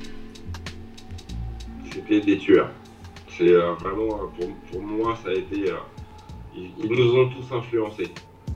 [SPEAKER 3] C'était des tueurs. C'est euh, vraiment, pour, pour moi, ça a été... Euh, ils, ils nous ont tous influencés.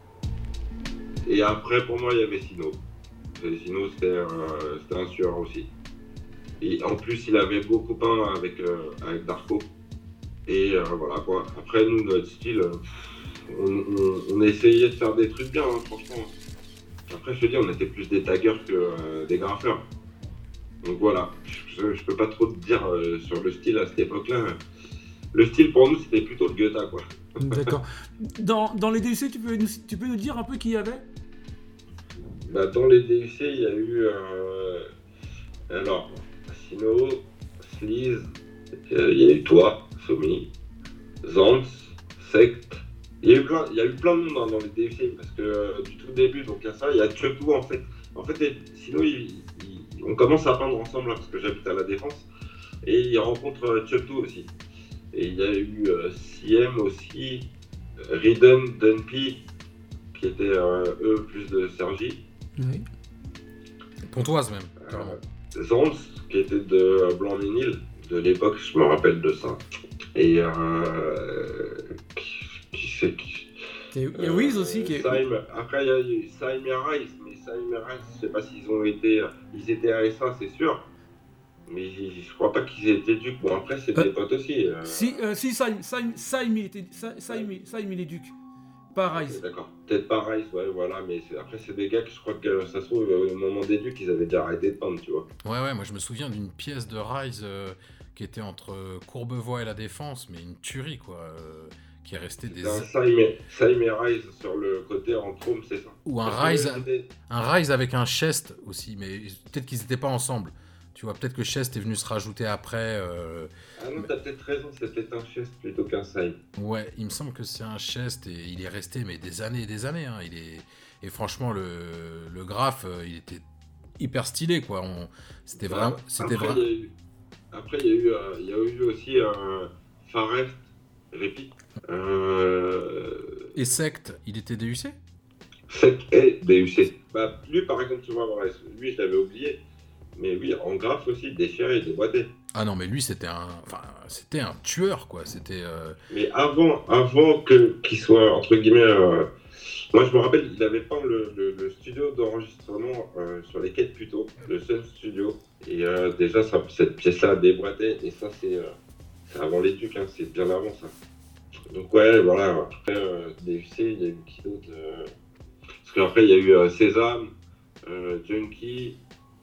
[SPEAKER 3] Et après, pour moi, il y avait Sino. Et Sino, c'était, euh, c'était un tueur aussi. Et en plus, il avait beaucoup peint avec, euh, avec Darko. Et euh, voilà quoi. Après, nous, notre style, euh, on, on, on essayait de faire des trucs bien, hein, franchement. Après, je te dis, on était plus des taggers que euh, des graffeurs. Donc voilà, je, je peux pas trop te dire euh, sur le style à cette époque-là. Le style pour nous, c'était plutôt le Goethe, quoi.
[SPEAKER 2] D'accord. Dans, dans les D U C, tu peux, nous, tu peux nous dire un peu qui y avait?
[SPEAKER 3] Bah, dans les D U C, il y a eu. Euh, alors, Sino, Sleaze, euh, il y a eu toi, Somi, Zantz, Sect. Il y a eu plein, il y a eu plein de monde, hein, dans les D U C parce que euh, du tout début, donc il y a ça, il y a Chuckou en fait. En fait, les, Sino, il, il, on commence à peindre ensemble là, parce que j'habite à la Défense et il rencontre euh, Chuckou aussi. Et il y a eu euh, C M aussi, euh, Ridden, Dunpy, qui étaient euh, eux plus de Sergi.
[SPEAKER 2] Oui.
[SPEAKER 1] Pontoise même, carrément.
[SPEAKER 3] Euh, Zantz, qui était de euh, Blanc-Ménil, de l'époque, je me rappelle de ça. Et euh, qui, qui c'est qui
[SPEAKER 2] Il y a Wiz aussi qui est.
[SPEAKER 3] Saïm, après il y a eu Saïm et Rice, mais Saïm et Rice, je sais pas s'ils ont été, ils étaient à S A, c'est sûr. Mais je crois pas qu'ils aient été ducs. Bon, après, c'est des
[SPEAKER 2] Euh,
[SPEAKER 3] potes aussi. Euh...
[SPEAKER 2] Si, euh, si Saïm, Saïm, Saïm, il était, Sa- Saïm, Saïm, il est duc. Pas Rice.
[SPEAKER 3] D'accord. Peut-être pas Rice, ouais, voilà. Mais c'est- après, c'est des gars que je crois que ça se trouve, au moment des ducs, ils avaient déjà arrêté de peindre, tu vois.
[SPEAKER 1] Ouais, ouais, moi je me souviens d'une pièce de Rise euh, qui était entre Courbevoie et la Défense, mais une tuerie, quoi. euh, qui est restée des.
[SPEAKER 3] C'est un Saïm et, Saïm et Rice sur le côté en chrome, c'est ça.
[SPEAKER 1] Ou un
[SPEAKER 3] Parce que
[SPEAKER 1] Rise,
[SPEAKER 3] c'était-
[SPEAKER 1] un Rise avec un Chest aussi, mais peut-être qu'ils n'étaient pas ensemble. Tu vois, peut-être que Chest est venu se rajouter après. euh,
[SPEAKER 3] Ah non, t'as peut-être raison, c'est peut-être un chest plutôt qu'un Saïm.
[SPEAKER 1] Ouais, il me semble que c'est un Chest et il est resté mais des années et des années. Hein. Il est... Et franchement, le, le graphe, euh, il était hyper stylé, quoi. On... C'était vraiment. C'était
[SPEAKER 3] Après,
[SPEAKER 1] vrai.
[SPEAKER 3] il y a eu- Après, il y a eu, euh, il y a eu aussi un Farest, Repeat. Euh...
[SPEAKER 1] Et Sect, il était D U C?
[SPEAKER 3] Sec et D U C. Bah, lui, par exemple, tu vois, voilà, lui, je l'avais oublié. Mais oui, en graphe aussi, déchiré, déboîté.
[SPEAKER 1] Ah non, mais lui, c'était un. Enfin, c'était un tueur, quoi. C'était. euh,
[SPEAKER 3] Mais avant, avant que, qu'il soit, entre guillemets, euh, moi je me rappelle, il avait peint le, le, le studio d'enregistrement euh, sur les quêtes plutôt, le Sun Studio. Et euh, déjà, ça, cette pièce-là a déboîté, et ça, c'est, euh, c'est avant les Ducs, hein, c'est bien avant ça. Donc, ouais, voilà, après euh, D U C, il y a eu qui d'autre euh... Parce qu'après, il y a eu euh, Sésame, euh, Junkie,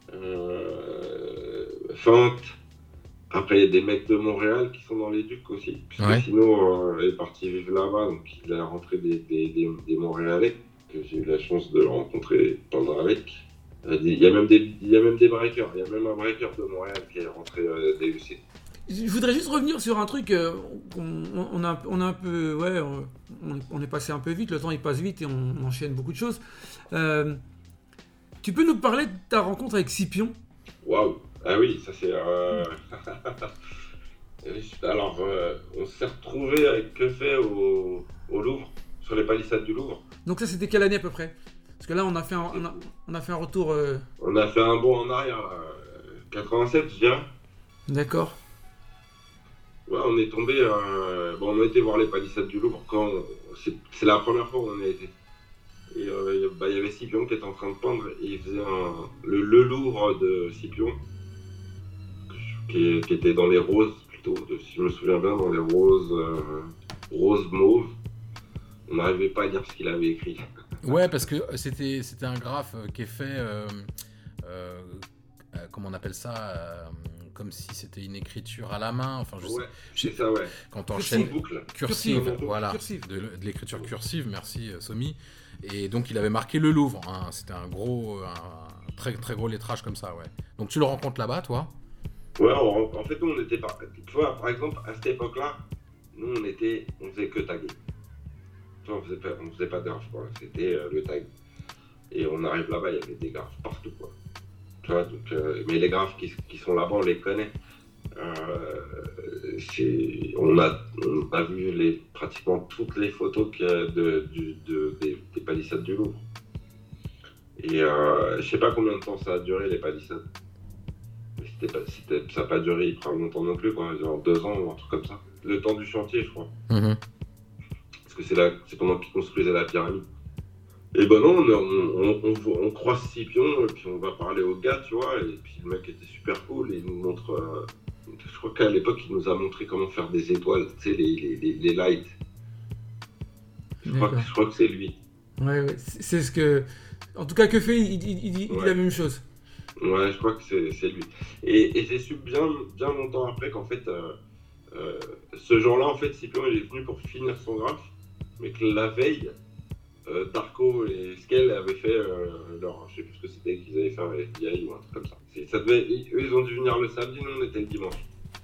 [SPEAKER 3] euh, Feinte. Après, il y a des mecs de Montréal qui sont dans les Ducs aussi, puisque
[SPEAKER 1] Ouais.
[SPEAKER 3] sinon, euh, il est parti vivre là-bas, donc il a rentré des, des, des, des Montréalais, que j'ai eu la chance de rencontrer pendant avec. Euh, Il y a même des, il y a même des breakers, il y a même un breaker de Montréal qui est rentré euh, D U C.
[SPEAKER 2] Je voudrais juste revenir sur un truc. euh, on, on a, on a un peu. Ouais, on, on est passé un peu vite. Le temps il passe vite et on enchaîne beaucoup de choses. Euh, tu peux nous parler de ta rencontre avec Scipion?
[SPEAKER 3] Waouh! Ah oui, ça c'est. Euh... Alors, euh, on s'est retrouvé avec Que fait au, au Louvre, sur les palissades du Louvre.
[SPEAKER 2] Donc, ça, c'était quelle année à peu près? Parce que là, on a fait un, on a, on a fait un retour. Euh...
[SPEAKER 3] On a fait un bond en arrière, euh, quatre-vingt-sept, je dirais.
[SPEAKER 2] D'accord.
[SPEAKER 3] Ouais, on est tombé. Euh, bon, on a été voir les palissades du Louvre quand. On, c'est, c'est la première fois où on y a été. Et euh, bah, il y avait Scipion qui était en train de peindre et il faisait un, le, le Louvre de Scipion, qui, qui était dans les roses plutôt, de, si je me souviens bien, dans les roses, euh, roses mauves. On n'arrivait pas à dire ce qu'il avait écrit.
[SPEAKER 1] Ouais, parce que c'était, c'était un graphe qui est fait, euh, euh, euh, comment on appelle ça, euh, comme si c'était une écriture à la main. Enfin, je
[SPEAKER 3] ouais,
[SPEAKER 1] sais,
[SPEAKER 3] c'est ça, ouais.
[SPEAKER 1] Quand on enchaîne
[SPEAKER 3] boucle.
[SPEAKER 1] cursive,
[SPEAKER 3] Cursive.
[SPEAKER 1] voilà,
[SPEAKER 2] Cursive.
[SPEAKER 1] De, de l'écriture cursive. Merci Somi. Et donc il avait marqué le Louvre. Hein, c'était un gros, un très très gros lettrage comme ça, ouais. Donc tu le rencontres là-bas, toi?
[SPEAKER 3] Ouais, on, en fait, nous on était pas. Tu vois, par exemple, à cette époque-là, nous on était, on faisait que taguer. Tu vois, on faisait pas, on faisait pas de graphes, quoi. C'était euh, le tag. Et on arrive là-bas, il y avait des graphes partout, quoi. Tu vois, donc, euh, mais les graphes qui, qui sont là-bas, on les connaît. Euh, c'est, on, a, on a vu les, pratiquement toutes les photos qu'il y a de, de, de, des, des palissades du Louvre. Et euh, je sais pas combien de temps ça a duré, les palissades. Mais c'était pas, c'était, ça n'a pas duré hyper longtemps non plus, quoi. Genre deux ans ou un truc comme ça. Le temps du chantier, je crois.
[SPEAKER 1] Mmh.
[SPEAKER 3] Parce que c'est, là, c'est pendant qu'ils construisaient la pyramide. Et ben non, on, on, on, on croise Scipion, et puis on va parler au gars, tu vois, et puis le mec était super cool, et il nous montre, euh, je crois qu'à l'époque, il nous a montré comment faire des étoiles, tu sais, les, les, les, les lights. Je crois, que, je crois que c'est lui.
[SPEAKER 2] Ouais, ouais, c'est, c'est ce que... En tout cas, que fait, il, il, il, il dit
[SPEAKER 3] Ouais.
[SPEAKER 2] la même chose.
[SPEAKER 3] Ouais, je crois que c'est, c'est lui. Et, et j'ai su bien, bien longtemps après qu'en fait, euh, euh, ce jour-là, en fait, Scipion, il est venu pour finir son graphe, mais que la veille, Euh, Darko et Skell avaient fait euh, leur, je sais plus ce que c'était qu'ils avaient fait avec F B I ou un truc comme ça. C'est, ça devait, eux ils ont dû venir le samedi, nous on était le dimanche.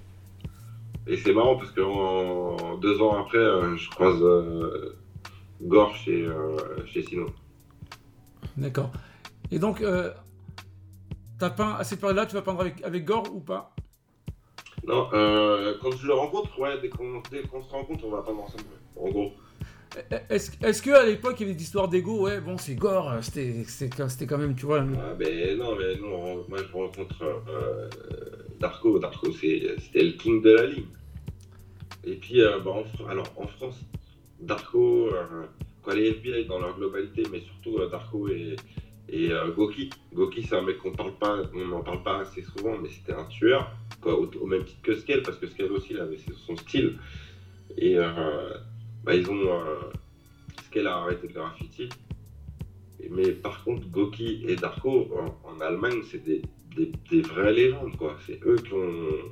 [SPEAKER 3] Et c'est marrant parce que en, deux ans après, euh, je croise euh, Gore chez, euh, chez Sino.
[SPEAKER 2] D'accord. Et donc, euh, t'as peint à cette période-là, tu vas peindre avec, avec Gore ou pas?
[SPEAKER 3] Non, euh, quand je le rencontre, ouais, dès qu'on, dès qu'on se rencontre, on va peindre ensemble. En gros.
[SPEAKER 2] Est-ce, est-ce qu'à l'époque, il y avait des histoires d'ego? Ouais, bon, c'est Gore, c'était, c'était, c'était quand même, tu vois...
[SPEAKER 3] Ah, ben non, mais nous, on, moi je rencontre euh, Darko. Darko, c'est, c'était le king de la ligne. Et puis, euh, bah, en, alors, en France, Darko, euh, quoi, les F B I dans leur globalité, mais surtout euh, Darko et, et euh, Goki. Goki, c'est un mec qu'on parle pas, on n'en parle pas assez souvent, mais c'était un tueur, quoi, au, au même titre que Skell, parce que Skell aussi, il avait son style. Et euh, bah, ils ont. Euh, Skell a arrêté le graffiti. Mais par contre, Goki et Darko, en, en Allemagne, c'est des, des, des vraies légendes, quoi. C'est eux qui ont.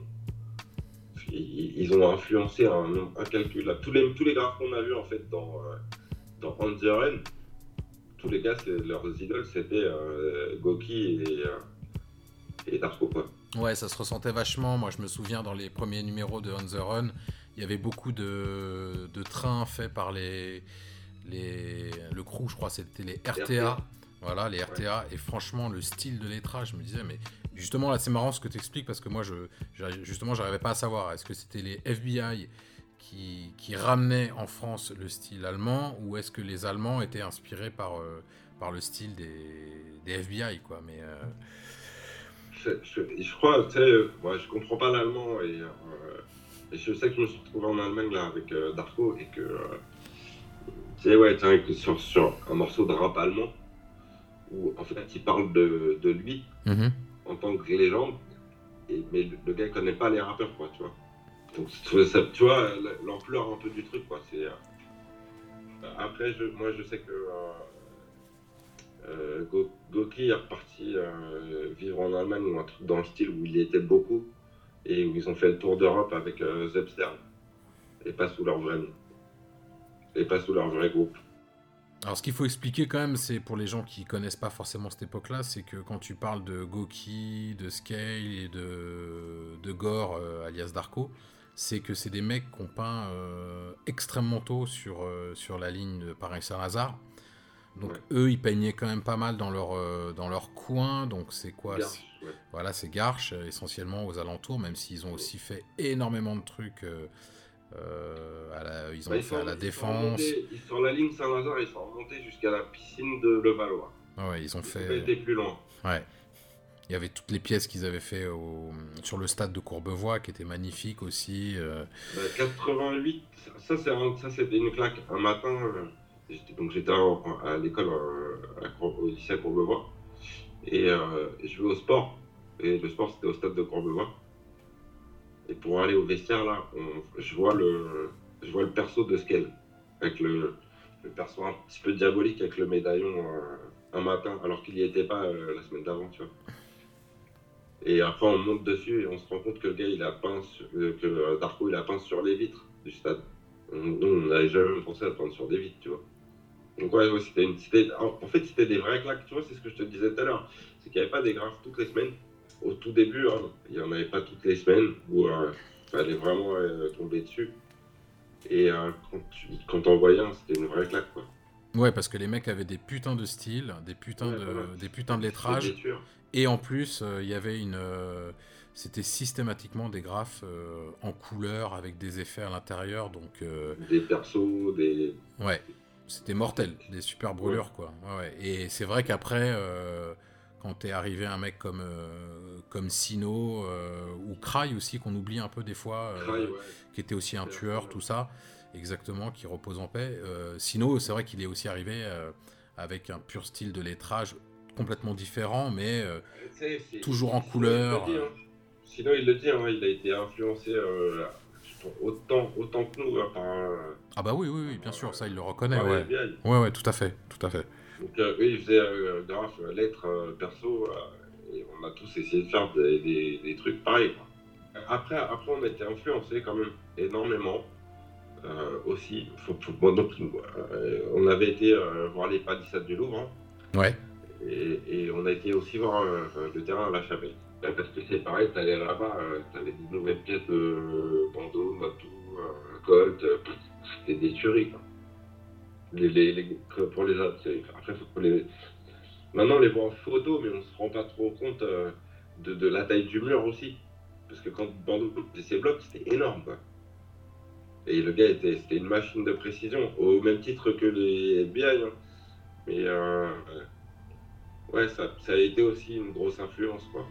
[SPEAKER 3] Ils, ils ont influencé un nombre incalculable. Tous les, tous les graphes qu'on a vus, en fait, dans, euh, dans On the Run, tous les gars, c'est, leurs idoles, c'était euh, Goki et, euh, et Darko, quoi.
[SPEAKER 1] Ouais, ça se ressentait vachement. Moi, je me souviens, dans les premiers numéros de On the Run, il y avait beaucoup de, de trains faits par les... Les, le crew, je crois, c'était les R T A. Voilà, les R T A. Ouais. Et franchement, le style de lettrage, je me disais, mais justement, là, c'est marrant ce que tu expliques parce que moi, je, justement, j'arrivais pas à savoir. Est-ce que c'était les F B I qui, qui ramenaient en France le style allemand ou est-ce que les Allemands étaient inspirés par, euh, par le style des, des F B I, quoi. Mais. Euh...
[SPEAKER 3] Je, je, je crois, tu sais, moi, je comprends pas l'allemand et, euh, et je sais que je me suis retrouvé en Allemagne là avec euh, Darko et que. Euh, Tu sais, ouais, sur, sur un morceau de rap allemand où en fait il parle de, de lui
[SPEAKER 1] mm-hmm.
[SPEAKER 3] en tant que légende, et, mais le, le gars connaît pas les rappeurs, quoi, tu vois. Donc, ça, tu vois, l'ampleur un peu du truc, quoi. C'est, euh, après, je, moi je sais que euh, euh, Go, Goki est reparti euh, vivre en Allemagne ou un truc dans le style où il y était beaucoup et où ils ont fait le tour d'Europe avec euh, Zepstern et pas sous leur vrai nom. Et pas sous leur vrai groupe.
[SPEAKER 1] Alors ce qu'il faut expliquer quand même, c'est pour les gens qui connaissent pas forcément cette époque-là, c'est que quand tu parles de Goki, de Skell et de, de Gore, euh, alias Darko, c'est que c'est des mecs qui ont peint euh, extrêmement tôt sur, euh, sur la ligne de Paris-Saint-Lazare. Donc ouais. Eux, ils peignaient quand même pas mal dans leur, euh, dans leur coin, donc c'est quoi
[SPEAKER 3] Garches,
[SPEAKER 1] c'est,
[SPEAKER 3] ouais.
[SPEAKER 1] Voilà, c'est Garches, essentiellement aux alentours, même s'ils ont aussi fait énormément de trucs... Euh, Euh, à la, ils ont
[SPEAKER 3] Bah, ils
[SPEAKER 1] fait
[SPEAKER 3] sont,
[SPEAKER 1] à la
[SPEAKER 3] ils sont
[SPEAKER 1] Défense.
[SPEAKER 3] remontés, ils- sur la ligne Saint-Lazare, ils sont remontés jusqu'à la piscine de Levallois.
[SPEAKER 1] Ah ouais, ils ont
[SPEAKER 3] Ils
[SPEAKER 1] fait.
[SPEAKER 3] ont pas été plus loin.
[SPEAKER 1] Ouais. Il y avait toutes les pièces qu'ils avaient fait au... sur le stade de Courbevoie qui étaient magnifiques aussi. euh.
[SPEAKER 3] Bah, quatre-vingt-huit, ça, c'est un- ça c'était une claque. Un matin, euh, j'étais, donc j'étais en- à l'école, euh, à Cour- au lycée à Courbevoie, et euh, je vais au sport. Et le sport c'était au stade de Courbevoie. Et pour aller au vestiaire là, on- je vois le, je vois le perso de Skell avec le, le perso un petit peu diabolique avec le médaillon euh, un matin, alors qu'il n'y était pas euh, la semaine d'avant, tu vois. Et après, on monte dessus et on se rend compte que le gars, il a peint, sur- euh, que euh, Darko, il a peint sur les vitres du stade. On- Nous, on n'avait jamais pensé à peindre sur des vitres, tu vois. Donc, ouais, ouais, c'était une. c'était- En en fait, c'était des vraies claques, tu vois, c'est ce que je te disais tout à l'heure. C'est qu'il n'y avait pas des graphes toutes les semaines. Au tout début, hein, il n'y en avait pas toutes les semaines où euh, il fallait vraiment euh, tomber dessus. Et euh, quand, tu, quand t'en voyais un, c'était une vraie claque, quoi.
[SPEAKER 1] Ouais, parce que les mecs avaient des putains de styles, des putains,
[SPEAKER 3] Ouais,
[SPEAKER 1] de,
[SPEAKER 3] voilà.
[SPEAKER 1] des putains de
[SPEAKER 3] C'était
[SPEAKER 1] lettrages.
[SPEAKER 3] des tueurs.
[SPEAKER 1] Et en plus, euh, il y avait une. euh, C'était systématiquement des graphes euh, en couleur avec des effets à l'intérieur. Donc, euh,
[SPEAKER 3] Des persos, des.
[SPEAKER 1] ouais, c'était mortel. Des super brûlures, quoi. Ouais, ouais. Et c'est vrai qu'après, euh, quand t'es arrivé un mec comme, euh, comme Sino euh, ou Cry aussi, qu'on oublie un peu des fois, euh,
[SPEAKER 3] Cry, ouais.
[SPEAKER 1] qui était aussi un
[SPEAKER 3] Ouais,
[SPEAKER 1] tueur,
[SPEAKER 3] ouais.
[SPEAKER 1] tout ça, exactement, qui repose en paix. Euh, Sino, c'est vrai qu'il est aussi arrivé euh, avec un pur style de lettrage complètement différent, mais euh,
[SPEAKER 3] Tu sais, c'est-
[SPEAKER 1] toujours en
[SPEAKER 3] sinon,
[SPEAKER 1] couleur.
[SPEAKER 3] il le dit, hein. Sinon, il le dit, hein, il a été influencé euh, autant, autant que nous hein, par, euh,
[SPEAKER 1] Ah bah oui, oui, oui, bien sûr, ça il le reconnaît,
[SPEAKER 3] par les
[SPEAKER 1] ouais.
[SPEAKER 3] F B I.
[SPEAKER 1] Ouais, ouais, tout à fait, tout à fait.
[SPEAKER 3] Donc, euh, eux, ils faisaient euh, graphe, euh, lettres, euh, perso, euh, et on a tous essayé de faire des, des, des trucs pareils, quoi. Après, après, on a été influencés quand même énormément. Euh, aussi, faut, faut, bon, donc, euh, on avait été euh, voir les palissades du Louvre, hein.
[SPEAKER 1] Ouais.
[SPEAKER 3] Et, et on a été aussi voir euh, le terrain à la Chapelle. Euh, Parce que c'est pareil, t'allais là-bas, euh, t'avais des nouvelles pièces de bandeau, moto, euh, Colt, euh, c'était des tueries, quoi. Les, les, les, pour les autres, c'est- après, faut les... Maintenant, on les voit en photo, mais on se rend pas trop compte euh, de, de la taille du mur aussi. Parce que quand Bandeau faisait ses blocs, c'était énorme, quoi. Et le gars, était, c'était une machine de précision, au même titre que les F B I, hein. Mais euh, ouais, ça, ça a été aussi une grosse influence, quoi.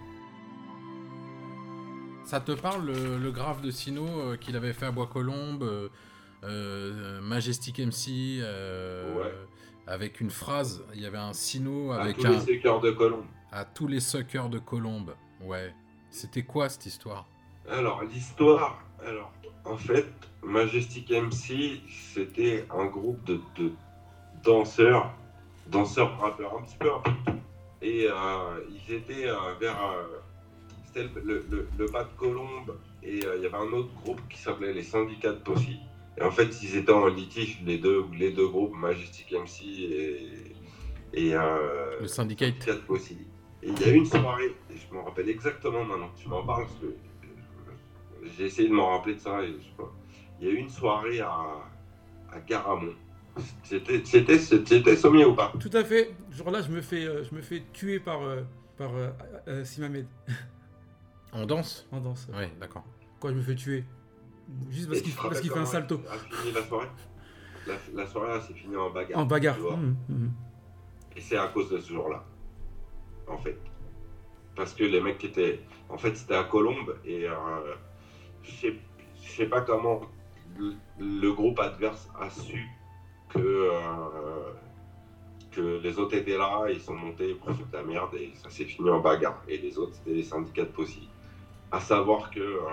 [SPEAKER 1] Ça te parle le, le graphe de Sino euh, qu'il avait fait à Bois-Colombes, euh, euh, Majestic M C, euh,
[SPEAKER 3] Ouais.
[SPEAKER 1] avec une phrase, il y avait un Sino
[SPEAKER 3] À
[SPEAKER 1] avec
[SPEAKER 3] tous
[SPEAKER 1] un...
[SPEAKER 3] les séqueurs de Colombe.
[SPEAKER 1] À tous les suckers de Colombes, ouais. C'était quoi cette histoire?
[SPEAKER 3] Alors, l'histoire, alors, en fait, Majestic M C, c'était un groupe de, de danseurs, danseurs rappeurs, un petit peu un peu de tout. Et euh, ils étaient euh, vers, euh, c'était le, le, le, le bas de Colombe, et euh, il y avait un autre groupe qui s'appelait les Syndicats de Possy. Et en fait, ils étaient en litige, les deux, les deux groupes, Majestic M C et, et euh,
[SPEAKER 1] Le Syndicate.
[SPEAKER 3] Syndicats de Possy. Et il y a eu une soirée, et je me rappelle exactement maintenant que tu m'en parles, parce que euh, j'ai essayé de m'en rappeler de ça, et je sais pas. Il y a eu une soirée à, à Garamond. C'était, c'était, c'était sommier ou pas?
[SPEAKER 2] Tout à fait. Genre là, je me fais, euh, je me fais tuer par, euh, par euh, euh, Simamed
[SPEAKER 1] On danse?
[SPEAKER 2] en danse.
[SPEAKER 1] Ouais, d'accord.
[SPEAKER 2] Quoi, je me fais tuer? Juste parce
[SPEAKER 3] Et
[SPEAKER 2] qu'il
[SPEAKER 3] tu te
[SPEAKER 2] parce qu'il fait
[SPEAKER 3] rappelles
[SPEAKER 2] un salto.
[SPEAKER 3] comment a fini la soirée? La, la soirée, elle s'est finie en bagarre.
[SPEAKER 2] En bagarre.
[SPEAKER 3] tu vois.
[SPEAKER 2] Mmh, mmh.
[SPEAKER 3] Et c'est à cause de ce jour-là, en fait. Parce que les mecs qui étaient... En fait, c'était à Colombe, et euh, je sais, je sais pas comment le, le groupe adverse a su que, euh, que les autres étaient là, ils sont montés pour foutre la merde, et ça s'est fini en bagarre. Et les autres, c'était les Syndicats de Possy. À savoir que euh,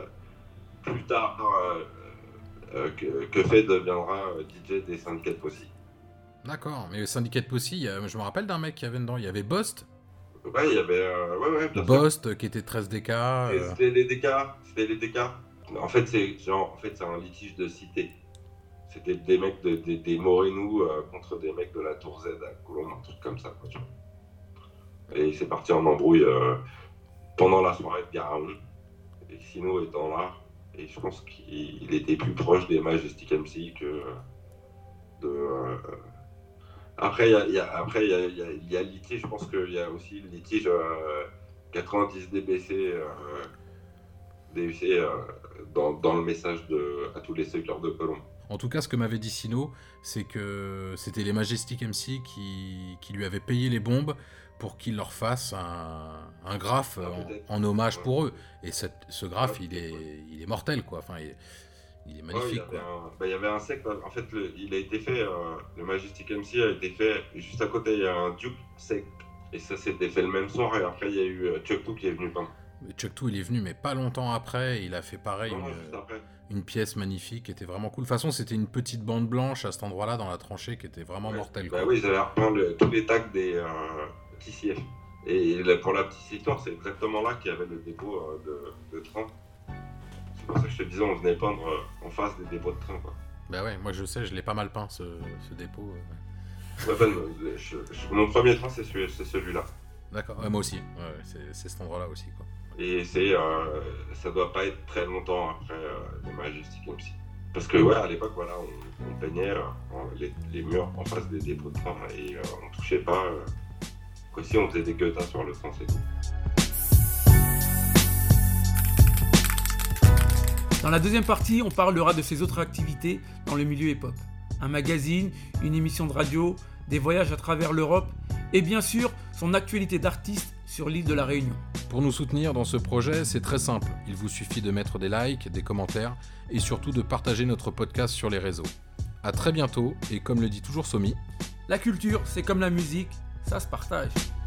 [SPEAKER 3] plus tard, euh, euh, que, que Fed deviendra euh, D J des Syndicats de Possy.
[SPEAKER 1] D'accord, mais le Syndicat de Possy, il y a- je me rappelle d'un mec qui avait dedans, il y avait Bost,
[SPEAKER 3] Ouais, il y avait... euh, ouais, ouais, bien sûr.
[SPEAKER 1] Bost euh, qui était treize D K.
[SPEAKER 3] Et
[SPEAKER 1] euh,
[SPEAKER 3] C'était les D K, c'était les D K. En fait, c'est genre, en fait, c'est un litige de cité. C'était des mecs, de, des, des Morénous euh, contre des mecs de la Tour Z à Colombe, un truc comme ça, quoi, tu vois. Et c'est parti en embrouille euh, pendant la soirée de Garamond. Et Sino étant là, et je pense qu'il était plus proche des Majestic M C que de... euh, Après, il y a, il y a, après, il y a, il y a, il y a le litige, je pense qu'il y a aussi le litige euh, quatre-vingt-dix D B C euh, D U C euh, dans, dans le message de, à tous les suckers de Colombe.
[SPEAKER 1] En tout cas, ce que m'avait dit Sino, c'est que c'était les Majestic M C qui, qui lui avaient payé les bombes pour qu'il leur fasse un, un graphe en, en hommage
[SPEAKER 3] ouais.
[SPEAKER 1] pour eux. Et cette, ce graphe,
[SPEAKER 3] Ouais,
[SPEAKER 1] il, est,
[SPEAKER 3] ouais.
[SPEAKER 1] il est mortel, quoi. Enfin, il, il est
[SPEAKER 3] Ouais,
[SPEAKER 1] magnifique,
[SPEAKER 3] il y avait
[SPEAKER 1] quoi.
[SPEAKER 3] un, bah, il y avait un sec, en fait, le, il a été fait, euh, le Majestic M C a été fait, juste à côté, il y a un Duke sec. Et ça s'était fait le même soir, et après, il y a eu euh, Chuck Two qui est venu peindre.
[SPEAKER 1] Chuck Two, il est venu, mais pas longtemps après, il a fait pareil,
[SPEAKER 3] Non, non,
[SPEAKER 1] une,
[SPEAKER 3] juste après.
[SPEAKER 1] une pièce magnifique, qui était vraiment cool. De toute façon, c'était une petite bande blanche à cet endroit-là, dans la tranchée, qui était vraiment
[SPEAKER 3] Ouais.
[SPEAKER 1] mortelle,
[SPEAKER 3] Bah
[SPEAKER 1] quoi.
[SPEAKER 3] oui, ils avaient repeint le- tous les tags des euh, T C F. Et là, pour la petite histoire, c'est exactement là qu'il y avait le dépôt euh, de, de train. C'est pour ça que je te disais, on venait peindre euh, en face des dépôts de train, quoi.
[SPEAKER 1] Bah ouais, moi je sais, je l'ai pas mal peint, ce, ce dépôt. euh.
[SPEAKER 3] Ouais, ben, euh, je- je- mon premier train, c'est celui- c'est celui-là.
[SPEAKER 1] D'accord, ouais, moi aussi, ouais, ouais, c'est, c'est cet endroit-là aussi, quoi.
[SPEAKER 3] Et c'est, euh, ça doit pas être très longtemps après euh, le Majestic M C. Parce que ouais, à l'époque, voilà, on, on peignait euh, les, les murs en face des dépôts de train et euh, on touchait pas. Euh, quoi, si on faisait des gueutas sur le train, c'est tout.
[SPEAKER 2] Dans la deuxième partie, on parlera de ses autres activités dans le milieu hip-hop. Un magazine, une émission de radio, des voyages à travers l'Europe et bien sûr son actualité d'artiste sur l'île de la Réunion.
[SPEAKER 1] Pour nous soutenir dans ce projet, c'est très simple. Il vous suffit de mettre des likes, des commentaires et surtout de partager notre podcast sur les réseaux. A très bientôt et comme le dit toujours Somi,
[SPEAKER 2] La culture, c'est comme la musique, ça se partage.